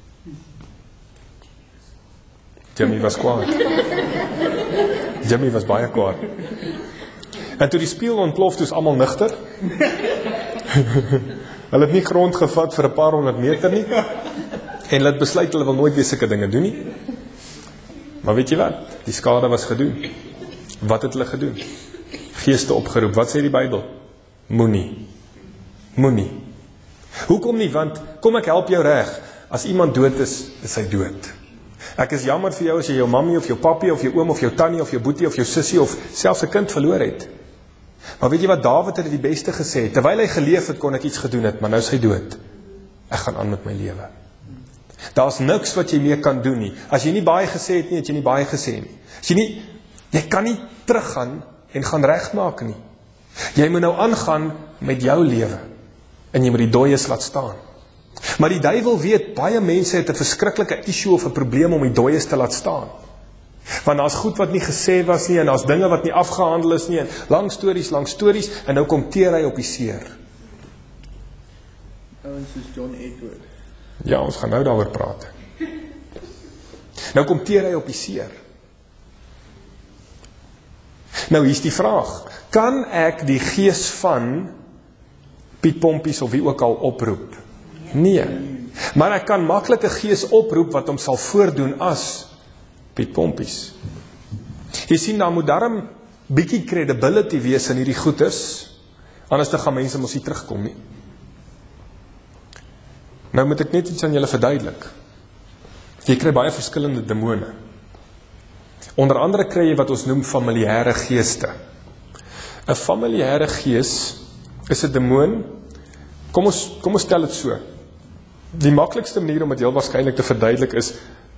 Jimmy was kwaad. Jimmy was baie kwaad. En toe die spieël ontplof, toe is almal nigter. Hulle het nie grond gevat vir 'n paar honderd meter nie. En hulle het besluit hulle wil nooit weer sulke dinge doen nie. Maar weet jy wat? Die skade was gedoen. Wat het hulle gedoen? Geeste opgeroep. Wat sê die Bybel? Moenie. Moenie. Hoekom nie? Want kom ek help jou reg. As iemand dood is, is hy dood. Ek is jammer vir jou as jy jou mammy of jou pappie of jou oom of jou tannie of jou boetie of jou sussie of selfs 'n kind verloor het. Maar weet jy wat, Dawid het die beste gesê, terwyl hy geleef het, kon ek iets gedoen het, maar nou is hy dood. Ek gaan aan met my lewe. Daar's niks wat jy meer kan doen nie. As jy nie baie gesê het nie, het jy nie baie gesê nie. As jy nie, jy kan nie teruggaan en gaan regmaak nie. Jy moet nou aangaan met jou lewe. En jy moet die dooies laat staan. Maar die duiwel weet, baie mense het 'n verskriklike issue of 'n probleem om die dooies te laat staan. Want daar's goed wat nie gesê was nie, en daar's dinge wat nie afgehandel is nie, en lang stories, lang stories, en nou kom teer hy op die seer. Ouens soos John Edward. Ja, ons gaan nou daaroor praat. Nou kom teer hy op die seer. Nou hier's die vraag, kan ek die gees van Piet Pompies of wie ook al oproep? Nee, maar ek kan maklik 'n gees oproep wat hom sal voordoen as Piet Pompies. Jy sien, daar moet daarom bietjie credibility wees in hierdie goeters, anders dan gaan mense mos nie terugkom nie. Nou moet ek net iets aan julle verduidelik. Jy kry baie verskillende demone. Onder andere kry jy wat ons noem familiêre geeste. 'n Familiêre gees is 'n demoon. Kom ons, kom ons stel dit so. Die maklikste manier om dit heel waarskynlik te verduidelik is,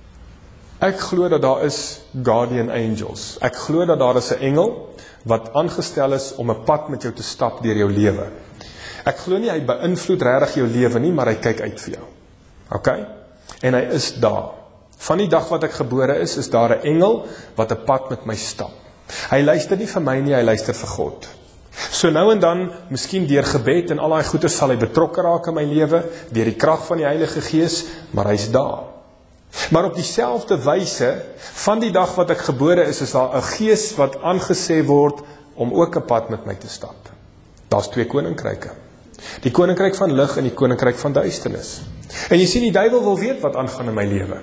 ek glo dat daar is guardian angels. Ek glo dat daar is 'n engel wat aangestel is om 'n pad met jou te stap deur jou lewe. Ek glo nie hy beïnvloed regtig jou lewe nie, maar hy kyk uit vir jou. OK? En hy is daar. Van die dag wat ek gebore is, is daar 'n engel wat 'n pad met my stap. Hy luister nie vir my nie, hy luister vir God. So nou en dan, miskien deur gebed en al daai goeie sal hy betrokke raak in my lewe, deur die krag van die Heilige Gees, maar hy's daar. Maar op dieselfde wyse, van die dag wat ek gebore is, is daar 'n gees wat aangesê word om ook 'n pad met my te stap. Daar's twee koninkryke. Die koninkryk van lig en die koninkryk van duisternis. En jy sien, die duiwel wil weet wat aangaan in my lewe.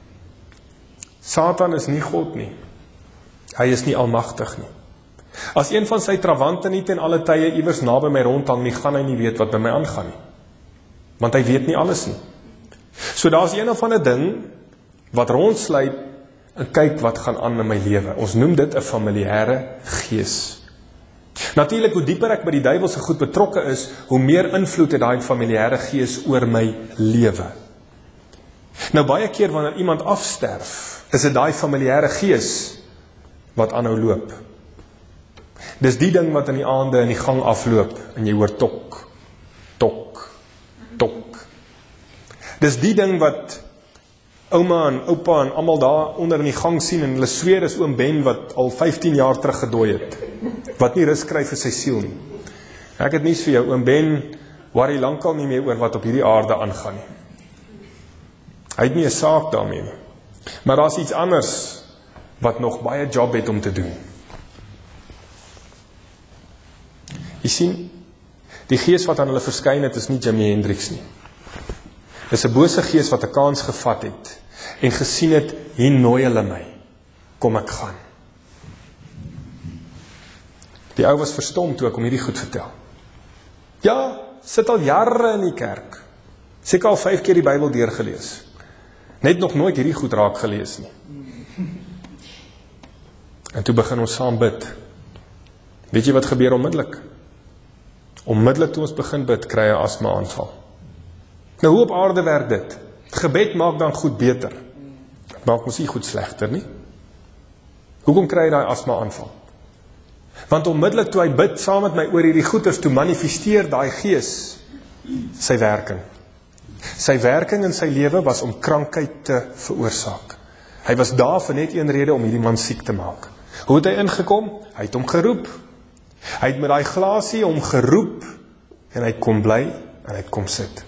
Satan is nie God nie. Hy is nie almagtig nie. As een van sy trawante nie ten alle tye iewers naby my rondhang nie, gaan hy nie weet wat by my aangaan nie. Want hy weet nie alles nie. So daar's een of ander ding wat rondsluip en kyk wat gaan aan in my lewe. Ons noem dit 'n familiêre gees. Natuurlik, hoe dieper ek by die duiwel se goed betrokke is, hoe meer invloed het daai familiêre gees oor my lewe. Nou baie keer wanneer iemand afsterf, is dit daai familiêre gees wat aanhou loop. Dis die ding wat in die aande in die gang afloop en jy hoor tok, tok, tok. Dis die ding wat ouma en oupa en almal daar onder in die gang sien en hulle sweer is oom Ben wat al vyftien jaar terug gedooi het, wat nie rus kry vir sy siel nie. Ek het nuus vir jou, oom Ben worry lankal nie meer oor wat op hierdie aarde aangaan nie. Hy het nie 'n saak daarmee nie. Maar daar's iets anders wat nog baie job het om te doen. Jy sien, die gees wat aan hulle verskyn het, is nie Jimi Hendrix nie. Dis 'n bose gees wat 'n kans gevat het en gesien het, hier nooi hulle my, kom ek gaan. Die ou was verstom toe ek hom hierdie goed vertel. Ja, sit al jare in die kerk. Seker al vyf keer die Bybel deurgelees. Net nog nooit hierdie goed raak gelees nie. En toe begin ons saam bid. Weet jy wat gebeur onmiddellik? Onmiddellik toe ons begin bid, kry hy asma aanval. Nou hoe op aarde werk dit? Gebed maak dan goed beter. Maak ons nie goed slegter nie. Hoekom kry hy daai asma aanval? Want onmiddellik toe hy bid saam met my oor hierdie goeters, toe manifesteer daai gees sy werking. Sy werking in sy lewe was om krankheid te veroorsaak. Hy was daar vir net een rede om hierdie man siek te maak. Hoe het hy ingekom? Hy het hom geroep. Hy het met daai glasie hom geroep en hy kom bly en hy kom sit.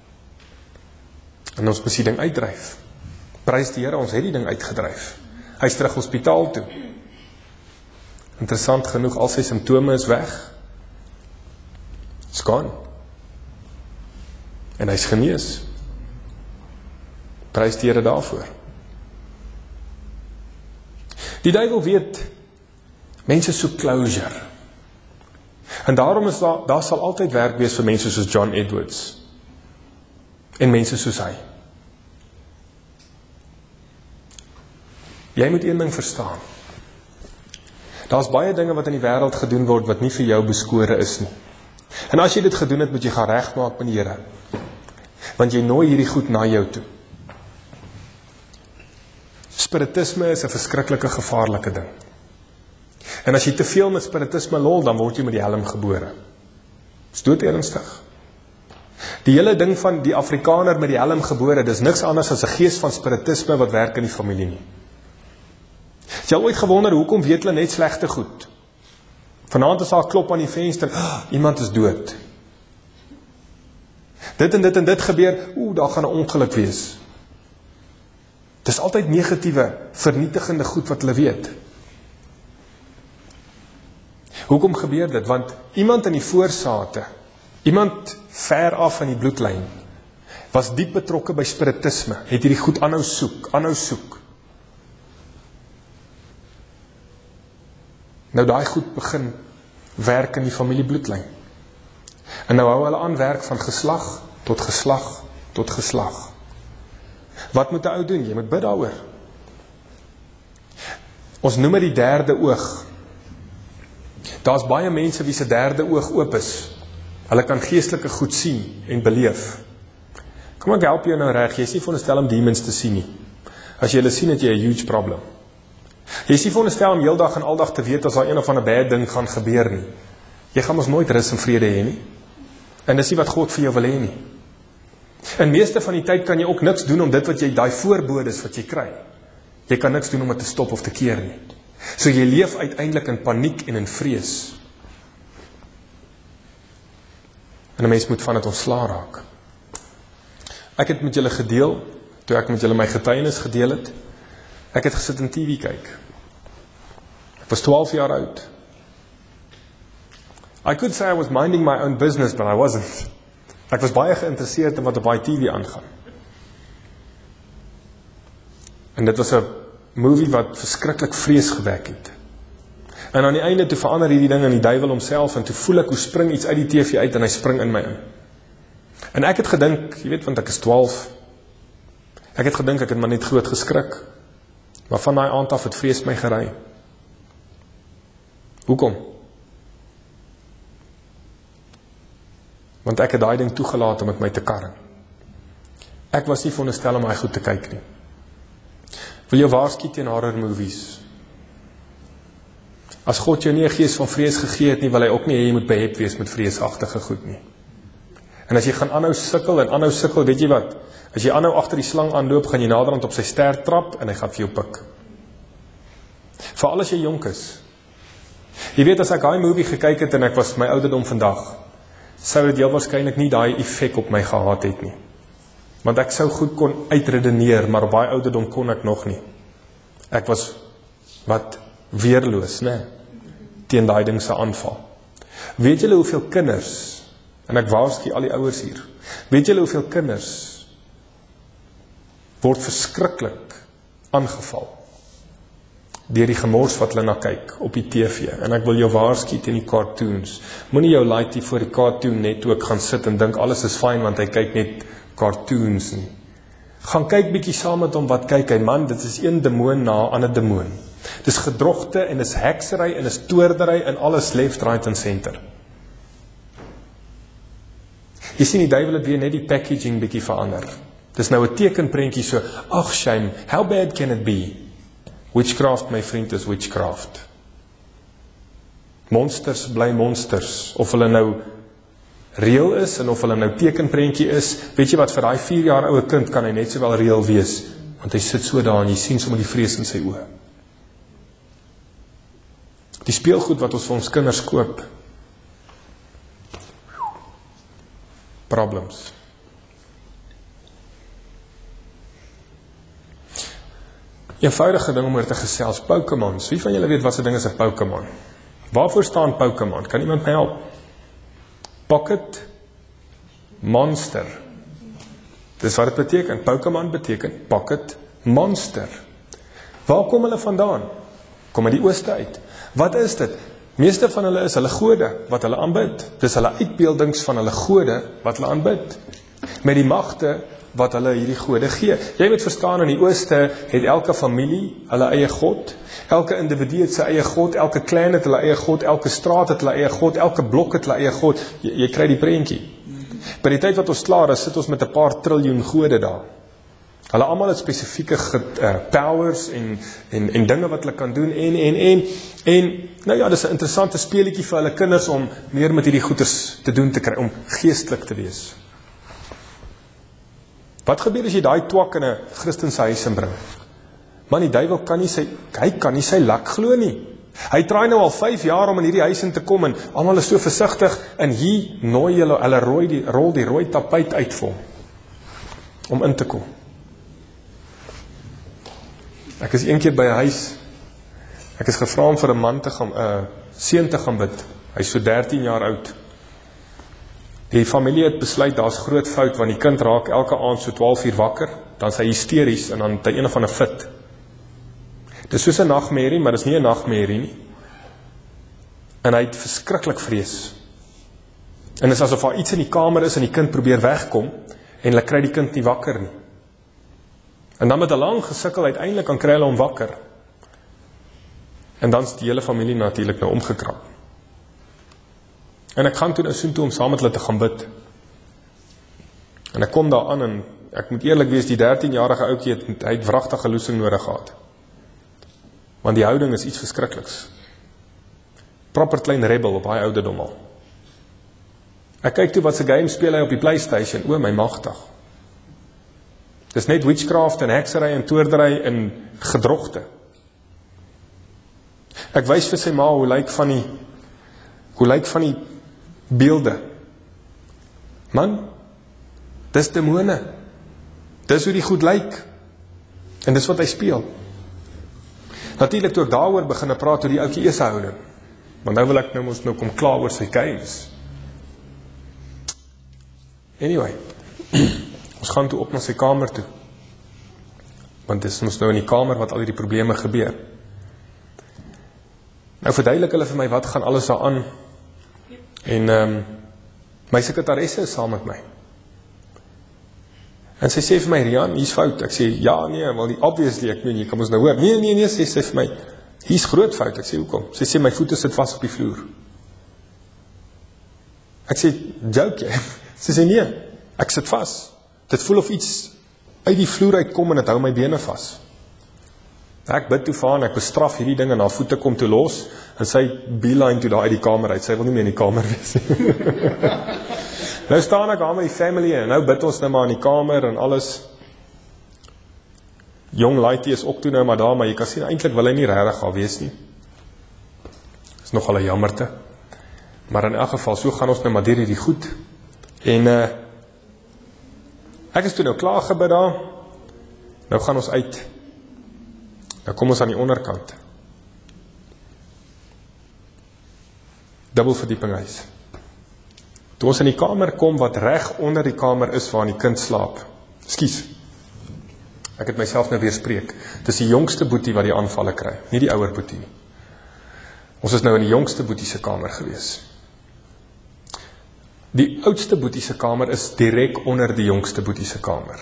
En ons moes die ding uitdryf. Prys die Here, ons het die ding uitgedryf. Hy is terug hospitaal toe. Interessant genoeg, al sy simptome is weg. It's gone. En hy is genees. Prys die Here daarvoor. Die duiwel weet, mense soek closure. En daarom is daar, daar sal altyd werk wees vir mense soos John Edwards. En mense soos hy. Jy moet een ding verstaan. Daar's baie dinge wat in die wêreld gedoen word wat nie vir jou beskore is nie. En as jy dit gedoen het, moet jy gaan regmaak met die Here. Want jy nooi hierdie goed na jou toe. Spiritisme is 'n verskriklike gevaarlike ding. En as jy te veel met spiritisme lol, dan word jy met die helm gebore. Dis dood ernstig. Die hele ding van die Afrikaner met die helm gebore, dis niks anders as 'n gees van spiritisme wat werk in die familie nie. Het jy al ooit gewonder, hoekom weet hulle net slegte goed? Vanaand is daar klop aan die venster, oh, iemand is dood. Dit en dit en dit gebeur, oeh, daar gaan 'n ongeluk wees. Dis altyd negatiewe, vernietigende goed wat hulle weet. Hoekom gebeur dit? Want iemand in die voorsate, iemand ver af in die bloedlyn, was diep betrokke by spiritisme, het hierdie goed aanhou soek, aanhou soek. Nou daai goed begin werk in die familiebloedlyn. En nou hou hulle aan werk van geslag tot geslag tot geslag. Wat moet 'n ou doen? Jy moet bid daaroor. Ons noem dit die derde oog. Daar's baie mense wie se derde oog oop is. Hulle kan geestelike goed sien en beleef. Kom ek help jou nou reg, jy is nie veronderstel om demons te sien nie. As jy hulle sien, het jy 'n huge problem. Jy is nie veronderstel om heeldag en aldag te weet as daar een of ander bad ding gaan gebeur nie. Jy gaan ons nooit rus en vrede hê nie. En dis nie wat God vir jou wil hê nie. In meeste van die tyd kan jy ook niks doen om dit wat jy, daai voorbodes wat jy kry. Jy kan niks doen om dit te stop of te keer nie. So jy leef uiteindelik in paniek en in vrees. En 'n mens moet van dit ontslaa raak. Ek het met julle gedeel, toe ek met julle my getuienis gedeel het, ek het gesit en T V kyk. Ek was twaalf jaar oud. I could say I was minding my own business, but I wasn't. Ek was baie geïnteresseerd in wat op daai T V aangaan. En dit was 'n movie wat verskriklik vrees gewek het. En aan die einde toe verander hierdie ding in die duiwel homself, en toe voel ek hoe spring iets uit die T V uit en hy spring in my in. En ek het gedink, jy weet, want ek is twaalf, ek het gedink ek het maar net groot geskrik. Maar van daai aand af het vrees my gery. Hoekom? Want ek het daai ding toegelaat om met my te karring. Ek was nie veronderstel om my goed te kyk nie. Wil jou waarsku teen horror movies. As God jou nie 'n gees van vrees gegee het nie, wil hy ook nie hê jy moet behep wees met vreesagtige goed nie. En as jy gaan aanhou sukkel en aanhou sukkel, weet jy wat? As jy aanhou agter die slang aanloop, gaan jy naderhand op sy stert trap en hy gaan vir jou pik. Veral as jy jonk is. Jy weet, as ek daai movie gekyk het en ek was my ouderdom vandag, sou dit heel waarskynlik nie daai effek op my gehad het nie. Want ek sou goed kon uitredeneer, maar op daai ouderdom kon ek nog nie. Ek was wat weerloos, né? Teen daai ding se aanval. Weet julle hoeveel kinders, en ek waarsku al die ouers hier, weet julle hoeveel kinders word verskriklik aangeval deur die gemors wat hulle na kyk op die T V. En ek wil jou waarsku teen die cartoons. Moenie jou laaitie voor die cartoon netwerk gaan sit en dink alles is fyn want hy kyk net cartoons nie. Gaan kyk bietjie saam met hom, wat kyk hy? Man, dit is een demoon na 'n ander demoon. Dis gedrogte en dis heksery en dis toordery en alles left, right en center. Jy sien, die duiwel het weer net die packaging bietjie verander. Dis nou 'n tekenprentjie so, ag shame, how bad can it be? Witchcraft, my vriend, is witchcraft. Monsters bly monsters, of hulle nou reël is, en of hulle nou tekenprentjie is, weet jy wat, vir daai vier jaar oude kind kan hy net sowel reël wees, want hy sit so daar en jy sien sommer die vrees in sy oë. Die speelgoed wat ons vir ons kinders koop, problems. Eenvoudige ding om oor te gesels, Pokémons. Wie van julle weet wat se ding is 'n Pokémon? Waarvoor staan Pokémon? Kan iemand my help? Pocket Monster. Dis wat dit beteken. Pokémon beteken Pocket Monster. Waar kom hulle vandaan? Kom uit die ooste uit. Wat is dit? Meeste van hulle is hulle gode wat hulle aanbid. Dis hulle uitbeeldings van hulle gode wat hulle aanbid. Met die magte wat hulle hierdie gode gee. Jy moet verstaan, in die ooste het elke familie hulle eie god, elke individu het sy eie god, elke clan het hulle eie god, elke straat het hulle eie god, elke blok het hulle eie god. Jy, jy kry die prentjie. By die tyd wat ons klaar is, sit ons met 'n paar triljoen gode daar. Hulle almal het spesifieke uh, powers en, en, en dinge wat hulle kan doen en, en, en, en, nou ja, dis 'n interessante speletjie vir hulle kinders om meer met hierdie goeders te doen te kry, om geestelik te wees. Wat gebeur as jy daai twak in 'n Christense huis inbring? Man, die duiwel kan nie sy, hy kan nie sy lak glo nie. Hy traai nou al vyf jaar om in hierdie huis in te kom en almal is so versigtig en hier nooi hulle, hulle rooi die, rol die rooi tapuit uit vir hom om in te kom. Ek is een keer by 'n huis, ek is gevra om vir 'n man te gaan, 'n uh, seun te gaan bid. Hy is so dertien jaar oud. Die familie het besluit, daar's groot fout, want die kind raak elke aand so twaalf uur wakker, dan is hy hysteries en dan het hy een of ander fit. Dis soos 'n nagmerrie, maar dis nie 'n nagmerrie nie. En hy het verskriklik vrees. En dit is asof daar iets in die kamer is en die kind probeer wegkom en hulle kry die kind nie wakker nie. En dan met 'n lang gesukkel uiteindelik kan kry hulle hom wakker. En dan is die hele familie natuurlik nou omgekrap. En ek gaan toe nou soontoe om saam met hulle te gaan bid. En ek kom daar aan en ek moet eerlik wees, die dertien-jarige ouetjie het, hy het wragtige loosing nodig gehad. Want die houding is iets verskrikliks. Proper klein rebel op daai ouderdom al. Ek kyk toe wat se game speel hy op die PlayStation, o my magtig. Dis net witchcraft en heksery en toordery en gedrogte. Ek wys vir sy ma hoe lyk van die hoe lyk van die beelde. Man, dis demone. Dis hoe die goed lyk. En dis wat hy speel. Natuurlik toe ek daaroor begin praat oor die ouetjie eers houding. Want nou wil ek nou ons nou kom klaar oor sy games. Anyway, ons gaan toe op na sy kamer toe. Want dis ons nou in die kamer wat al hierdie probleme gebeur. Nou verduidelik hulle vir my wat gaan alles daar aan. En um, my sekretaresse is saam met my. En sy sê vir my, Rian, hier's fout. Ek sê, ja, nee, wel die obviously, ek meen, jy kan ons nou hoor. Nee, nee, nee, sê sy vir my, hier's groot fout. Ek sê, hoekom? Sy sê, my voete sit vast op die vloer. Ek sê, joke jy? Sy sê, nee, ek sit vast. Dit voel of iets uit die vloer uitkom en het hou my bene vast. Ek bid toe van, ek bestraf hierdie ding en haar voete kom toe los en sy beeline toe daar uit die kamer uit. Sy wil nie meer in die kamer wees nie. Nou staan ek aan met die family en nou bid ons nou maar in die kamer en alles. Jong laaitie is ook toe nou maar daar, maar jy kan sien, eintlik wil hy nie regtig daar wees nie. Is nogal 'n jammerte. Maar in elk geval, so gaan ons nou maar deur hierdie goed. En uh, ek is toe nou klaar gebid daar. Nou gaan ons uit. Nou kom ons aan die onderkant. Dubbelverdieping huis. Toe ons in die kamer kom wat reg onder die kamer is waar die kind slaap. Skus. Ek het myself nou weer spreek. Dis die jongste boetie wat die aanvalle kry, nie die ouer boetie nie. Ons is nou in die jongste boetie se kamer gewees. Die oudste boetie se kamer is direk onder die jongste boetie se kamer.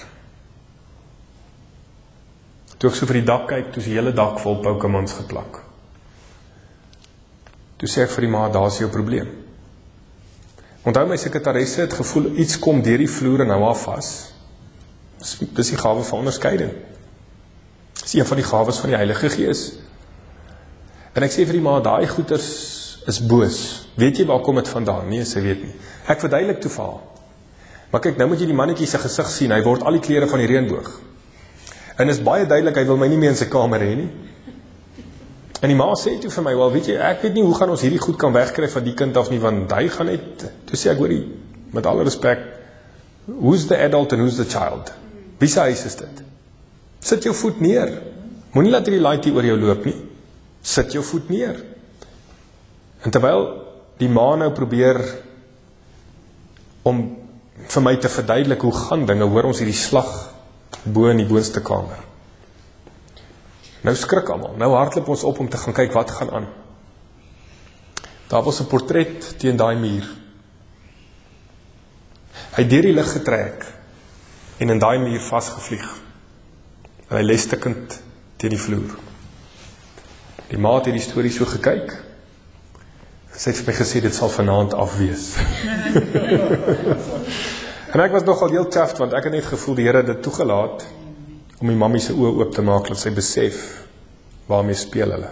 Toe ek so vir die dak kyk, toe is die hele dak vol Pokémons geplak. Toe sê ek vir die ma, daar is jou probleem. Onthou my sekretaresse het gevoel, iets kom deur die vloer en hou haar vas. Dis die gawe van onderskeiding. Dis een van die gawes van die Heilige Gees. En ek sê vir die ma, daai goeters is boos. Weet jy waar kom dit vandaan? Nee, sy weet nie. Ek verduidelik toe vir haar. Maar kyk, nou moet jy die mannetjie se gesig sien, hy word al die kleure van die reënboog. En is baie duidelik, hy wil my nie meer in sy kamer hê nie. En die ma sê toe vir my, wel weet jy, ek weet nie hoe gaan ons hierdie goed kan wegkry van die kind af nie, want hy gaan net, toe sê ek, hoorie, met alle respect, who's the adult and who's the child? Wie se huis is dit? Sit jou voet neer. Moenie laat hierdie laaitjie oor jou loop nie. Sit jou voet neer. En terwyl die ma nou probeer om vir my te verduidelik hoe gaan dinge, hoor ons hierdie slag bo in die boonste kamer. Nou skrik almal, nou hardloop ons op om te gaan kyk wat gaan aan. Daar was 'n portret teen daai muur. Hy het deur die lig getrek en in daai muur vasgevlieg. En hy lê stikkend teen die vloer. Die ma het hierdie storie so gekyk. Sy het vir my gesê dit sal vanaand afwees. En ek was nogal heel chuffed, want ek het net gevoel die Here het dit toegelaat om die mammie se oë oop te maak, dat sy besef waarmee speel hulle.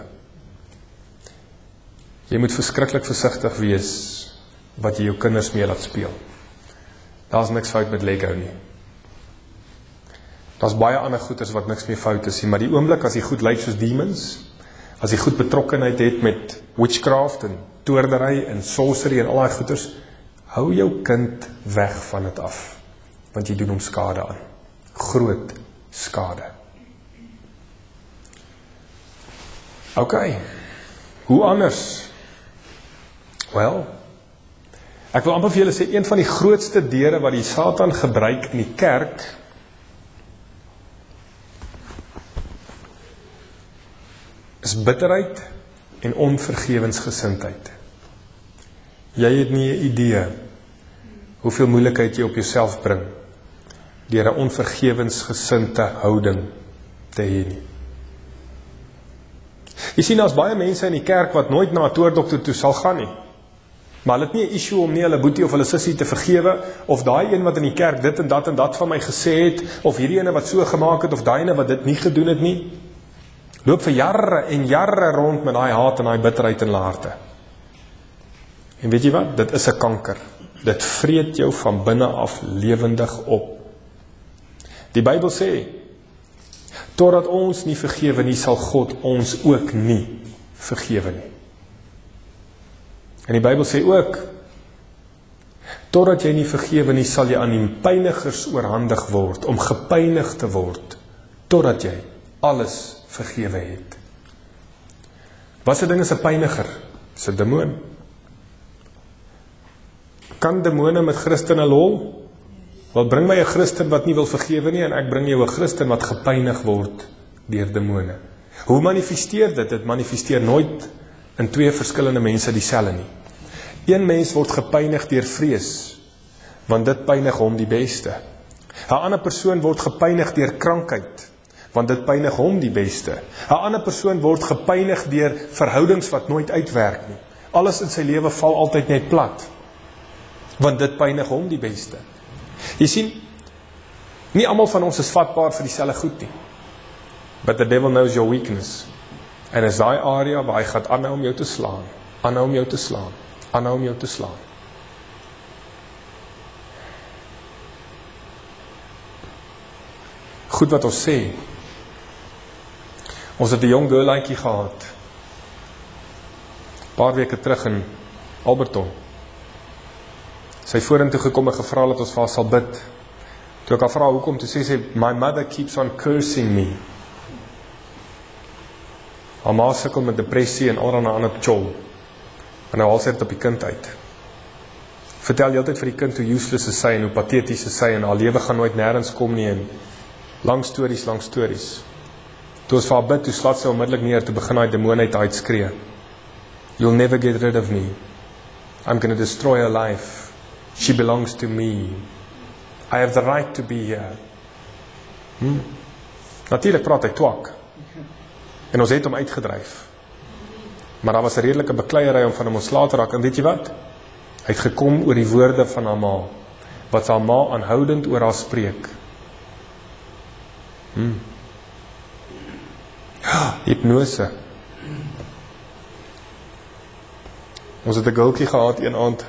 Jy moet verskriklik versigtig wees wat jy jou kinders mee laat speel. Daar's niks fout met Lego nie. Daar's baie ander goeders wat niks meer fout is nie, maar die oomblik as jy goed lyk soos demons, as jy goed betrokkenheid het met witchcraft en toordery en sorcery en al daai goeders, hou jou kind weg van dit af, want jy doen hom skade aan. Groot skade. Ok, hoe anders? Wel, ek wil amper vir julle sê, een van die grootste deure wat die Satan gebruik in die kerk, is bitterheid en onvergewensgesindheid. Jy het nie 'n idee hoeveel moeilikheid jy op jouself bring deur 'n onvergewensgesinde houding te hê nie. Jy sien, daar's baie mense in die kerk wat nooit na 'n toordokter toe sal gaan nie. Maar hulle het nie 'n issue om nie hulle boetie of hulle sussie te vergewe, of daai een wat in die kerk dit en dat en dat van my gesê het, of hierdie ene wat so gemaak het, of daai ene wat dit nie gedoen het nie. Loop vir jare en jare rond met daai haat en daai bitterheid in hulle harte. En weet jy wat? Dit is 'n kanker. Dit vreet jou van binne af lewendig op. Die Bybel sê, totdat ons nie vergewe nie, sal God ons ook nie vergewe nie. En die Bybel sê ook, totdat jy nie vergewe nie, sal jy aan die pynigers oorhandig word, om gepynig te word, totdat jy alles vergewe het. Wat se ding is 'n pyniger? Dis 'n demoon. Kan demone met Christene lol? Wel, bring my 'n Christen wat nie wil vergewe nie, en ek bring jou 'n Christen wat gepynig word deur demone. Hoe manifesteer dit? Dit manifesteer nooit in twee verskillende mense dieselfde nie. Een mens word gepynig deur vrees, want dit pynig hom die beste. 'n Ander persoon word gepynig deur krankheid, want dit pynig hom die beste. 'n Ander persoon word gepynig deur verhoudings wat nooit uitwerk nie. Alles in sy lewe val altyd net plat, want dit pynig hom die beste. Jy sien, nie almal van ons is vatbaar vir dieselfde goed nie. But the devil knows your weakness. En is daai area waar hy gaan aanhou om jou te slaan, aanhou om jou te slaan, aanhou om jou te slaan. Goed wat ons sê. Ons het 'n jong girltjie gehad, paar weke terug in Alberton. Sy vorentoe gekom en gevra dat ons vir haar sal bid. Toe ek haar vra hoekom, toe sê sy, my mother keeps on cursing me. Haar ma sukkel met depressie en al dan 'n ander tjol. En nou al sy het op die kind uit. Vertel jy altyd vir die kind hoe useless is sy en hoe patheties is sy en haar lewe gaan nooit nêrens kom nie en lang stories, lang stories. Toe ons vir haar bid, toe slaat sy onmiddellik neer, toe begin hy demoon uit uitskree. You'll never get rid of me. I'm going to destroy her life. She belongs to me. I have the right to be here. Hmm. Natuurlijk praat hy twak. En ons het hom uitgedryf. Maar daar was 'n redelike bekleierery om van hom ontslae te raak. En weet jy wat? Hy het gekom oor die woorde van haar ma, wat haar ma aanhoudend oor haar spreek. Hmm. Hypnose. Ons het 'n gultjie gehad een aand.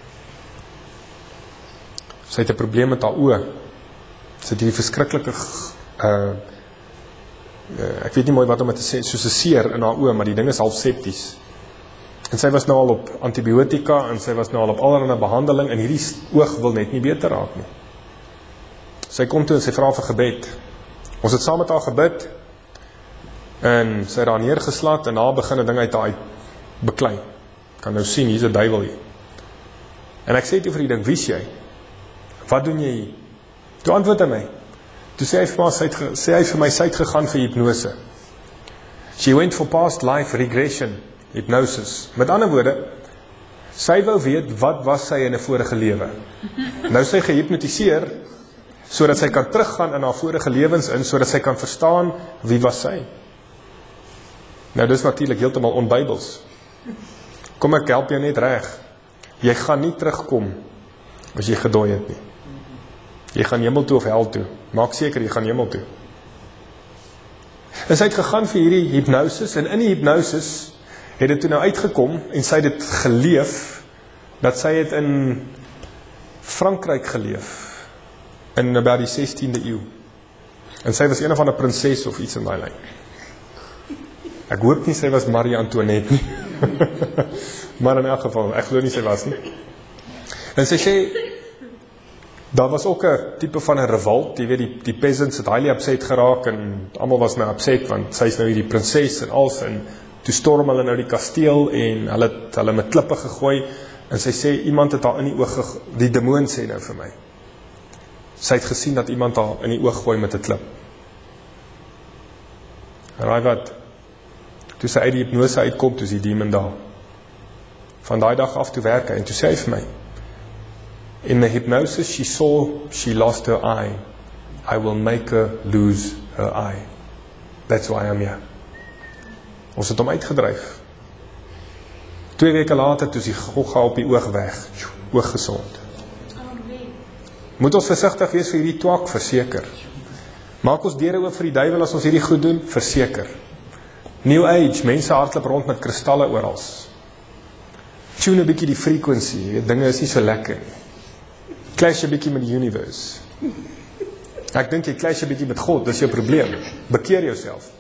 Sy het 'n probleem met haar oë. Sy het hierdie verskriklike uh, uh, ek weet nie mooi wat om het te sê, soos 'n seer in haar oë, maar die ding is half septies. En sy was nou al op antibiotika en sy was nou al op allerlei behandeling en hierdie oog wil net nie beter raak nie. Sy kom toe en sy vra vir gebed. Ons het saam met haar gebid en sy het daar neergeslat en daar begin 'n ding uit haar beklei. Kan nou sien, hier's 'n duiwel hier. En ek sê toe vir die ding, wie's jy? Wat doen jy hier? Toe antwoord hy my. Toe sê hy vir my, sy het, sê hy vir my, sy het gegaan vir hypnose. She went for past life regression, hypnosis. Met ander woorde, sy wou weet, wat was sy in 'n vorige lewe? Nou sy gehypnotiseer, sodat sy kan teruggaan in haar vorige lewens in, sodat sy kan verstaan, wie was sy? Nou, dis natuurlik heeltemal onbybels. Kom ek help jou net reg. Jy gaan nie terugkom, as jy gedooi het nie. Jy gaan hemel toe of hel toe. Maak seker, jy gaan hemel toe. En sy het gegaan vir hierdie hypnosis, en in die hypnosis het dit toe nou uitgekom, en sy het dit geleef, dat sy het in Frankryk geleef, in about die sestiende eeu. En sy was een of ander prinses of iets in daai lyn. Ek hoop nie sy was Marie Antoinette nie. Maar in elk geval, ek glo nie sy was nie. En sy sê, daar was ook 'n tipe van 'n revolt, jy weet, die, die peasants het highly upset geraak, en almal was nou upset, want sy is nou hierdie prinses en alles, en toe storm hulle nou die kasteel, en hulle het hulle met klippe gegooi, en sy sê, iemand het haar in die oog, die demoon sê nou vir my, sy het gesien dat iemand haar in die oog gooi met 'n klip. En raai wat, toe sy uit die hypnose uitkom, toe is die demon daar. Van daai dag af toe werk hy, en toe sê hy vir my, in the hypnosis she saw she lost her eye. I will make her lose her eye. That's why I'm here. Ons het hom uitgedryf. Twee weke later, toe is die gogga op die oog weg. Oog gesond. Moet ons versigtig wees vir hierdie twak, verseker. Maak ons deure oop vir die duiwel as ons hierdie goed doen, verseker. New Age, mense hardloop rond met kristalle orals. Tune 'n bietjie die frequency, dinge is nie so lekker nie. Clash 'n bietjie met die universe. Ek dink jy clash 'n bietjie met God, dis jou probleem. Bekeer jouself.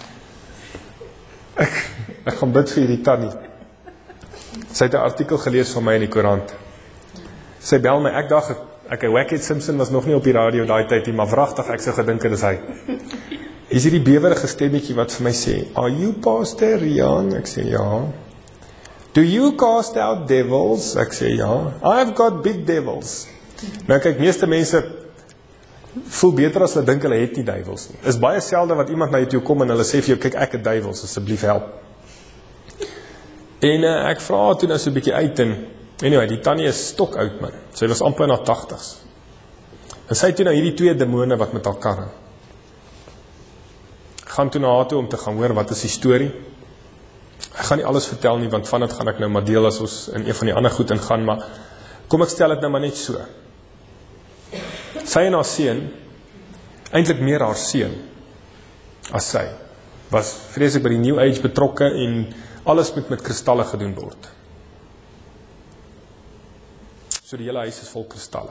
Ek, ek gaan bid vir hierdie tannie. Sy het 'n artikel gelees van my in die koerant. Sy bel my, ek dacht, ek, Wackhead Simpson was nog nie op die radio daai tyd nie, maar wragtig, ek sou gedink het is hy. Is hierdie bewerige stemmetjie wat vir my sê, are you Pastor Rian? Ek sê, ja. Do you cast out devils? Ek sê, ja. I've got big devils. Nou kyk, meeste mense voel beter as hulle dink hulle het nie duiwels nie. Is baie selde wat iemand na jou toe kom en hulle sê vir jou, kyk, ek het duiwels, asseblief help. En uh, ek vra toe nou so 'n bietjie uit en anyway, die tannie is stok oud man. Sy was amper in haar tagtigs. En sy het toe nou hierdie twee demone wat met haar karre. Gaan toe na haar toe om te gaan hoor wat is die storie. Ek gaan nie alles vertel nie, want van dit gaan ek nou maar deel as ons in een van die ander goed ingaan, maar kom ek stel dit nou maar net so. Sy en haar seun, eintlik meer haar seun as sy, was vreeslik by die New Age betrokke en alles moet met kristalle gedoen word. So die hele huis is vol kristalle.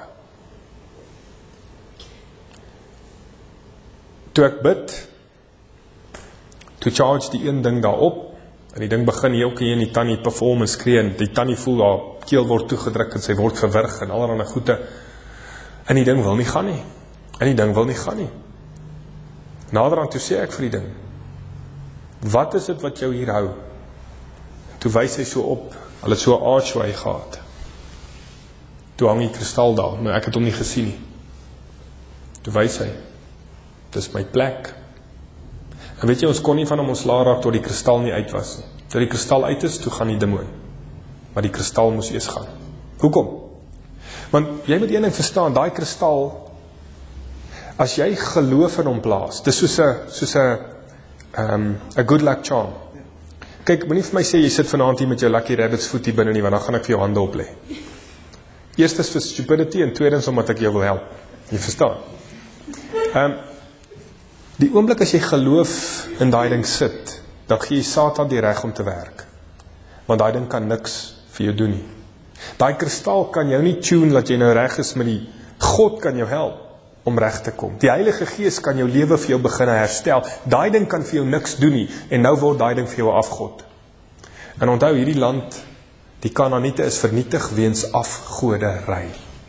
Toe ek bid, toe charge die een ding daarop, en die ding begin hier ook hier in die tannie perform en skree, en die tannie voel haar keel word toegedruk en sy word verwrig en allerlei goede, en die ding wil nie gaan nie, en die ding wil nie gaan nie. Naderhand toe sê ek vir die ding, wat is dit wat jou hier hou? Toe wys hy so op, hulle het so 'n archway gehad. Toe hang die kristal daar, maar ek het hom nie gesien nie. Toe wys hy, dis my plek. En weet jy, ons kon nie van hom ontslae raak tot die kristal nie uit was nie. Toe die kristal uit is, toe gaan die demoon. Maar die kristal moes eers gaan. Hoekom? Want jy moet een ding verstaan, daai kristal, as jy geloof in hom plaas, dis soos 'n soos 'n um, 'n good luck charm. Kyk, moenie vir my sê jy sit vanaand hier met jou lucky rabbit's voet hier binne nie, want dan gaan ek vir jou hande oplê. Eerstens vir stupidity en tweedens omdat ek jou wil help. Jy verstaan? Um, Die oomblik as jy geloof in daai ding sit, dan gee jy Satan die reg om te werk. Want daai ding kan niks vir jou doen nie. Daai kristal kan jou nie tune dat jy nou reg is met die God kan jou help om reg te kom. Die Heilige Gees kan jou lewe vir jou begin herstel. Daai ding kan vir jou niks doen nie en nou word daai ding vir jou 'n afgod. En onthou, hierdie land, die Kanaaniete is vernietig weens afgodery.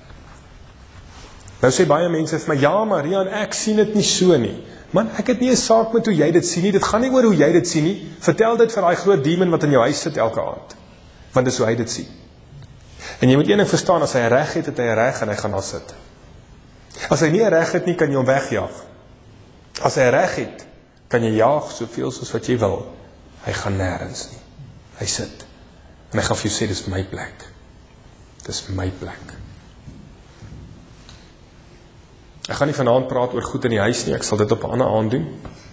Nou sê baie mense vir my, ja maar Rian, ek sien dit nie so nie. Man, ek het nie 'n saak met hoe jy dit sien nie. Dit gaan nie oor hoe jy dit sien nie. Vertel dit vir daai groot demon wat in jou huis sit elke aand. Want dis hoe hy dit sien. En jy moet een ding verstaan, as hy reg het, het hy reg en hy gaan daar sit. As hy nie reg het nie, kan jy hom wegjaag. As hy reg het, kan jy jaag soveel soos wat jy wil. Hy gaan nêrens nie. Hy sit. En hy gaan vir jou sê, dis my plek. Dis my plek. Ek gaan nie vanaand praat oor goed in die huis nie, ek sal dit op 'n ander aand doen.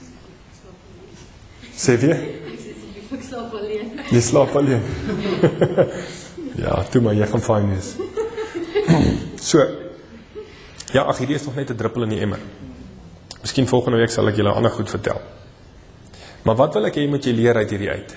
Sê weer? Ek slaap alleen. Jy slaap alleen. Ja, toe maar, jy gaan fyn wees. So, ja, ag, hierdie is nog net 'n druppel in die emmer. Miskien volgende week sal ek julle ander goed vertel. Maar wat wil ek hê moet jy leer uit hierdie uit?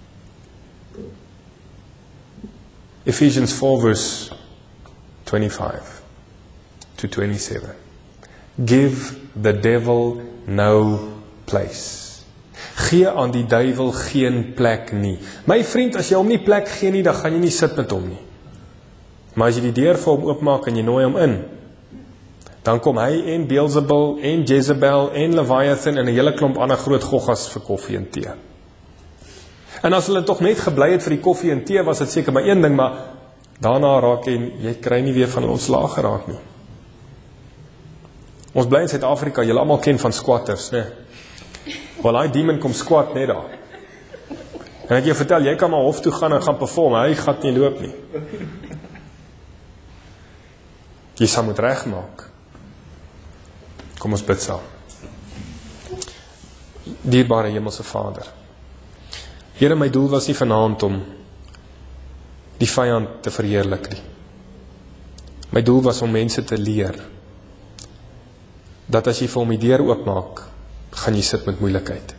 Ephesians four verse twenty-five to twenty-seven. Give the devil no place. Gee aan die duiwel geen plek nie. My vriend, as jy hom nie plek gee nie, dan gaan jy nie sit met hom nie. Maar as jy die deur vir hom oopmaak en jy nooi hom in, dan kom hy en Beelzebul en Jezebel en Leviathan en 'n hele klomp ander groot goggas vir koffie en tee. En as hulle tog net gebly het vir die koffie en tee, was dit seker maar een ding, maar daarna raak jy, jy kry nie weer van hulle ontslaag geraak nie. Ons bly in Suid-Afrika, julle almal ken van squatters, né? Wel, hy demon kom squat net daar. En ek jou vertel, jy kan maar hof toe gaan en gaan perform, hy gaan nie loop nie. Jy sal moet regmaak. Kom ons bid saam. Dierbare Hemelse Vader, Here, my doel was nie vanaand om die vyand te verheerlik nie. My doel was om mense te leer dat as jy vir hom die deur oopmaak, gaan jy sit met moeilikheid.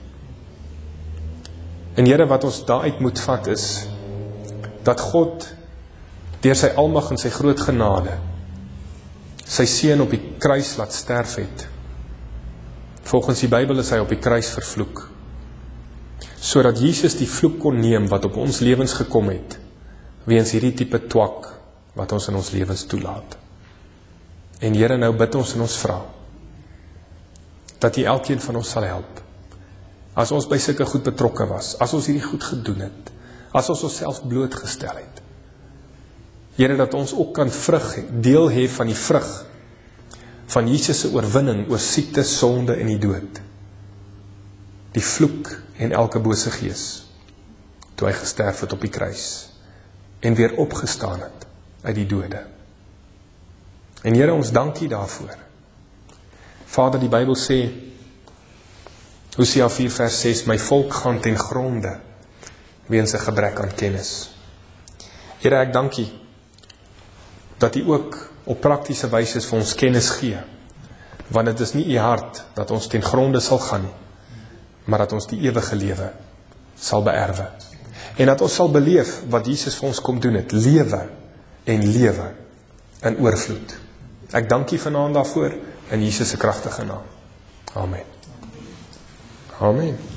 En Here, wat ons daaruit moet vat is dat God deur sy almag en sy groot genade sy seun op die kruis laat sterf het. Volgens die Bybel is hy op die kruis vervloek, sodat Jesus die vloek kon neem wat op ons lewens gekom het, weens hierdie tipe twak wat ons in ons lewens toelaat. En Here, nou bid ons en ons vra dat U elkeen van ons sal help. As ons by sulke goed betrokke was, as ons hierdie goed gedoen het, as ons onsself blootgestel het. Here, dat ons ook kan vrug, deel hê van die vrug van Jesus se oorwinning oor siekte, sonde en die dood. Die vloek en elke bose gees, toe hy gesterf het op die kruis en weer opgestaan het uit die dode. En Here, ons dank U daarvoor. Vader, die Bybel sê, Hosea vier vers ses, my volk gaan ten gronde weens 'n gebrek aan kennis. Here, ek dank U dat U ook op praktiese wyse vir ons kennis gee, want dit is nie U hart dat ons ten gronde sal gaan nie, maar dat ons die ewige lewe sal beerwe. En dat ons sal beleef wat Jesus vir ons kom doen het, lewe en lewe in oorvloed. Ek dank U vanaand daarvoor in Jesus se kragtige naam. Amen. Amen.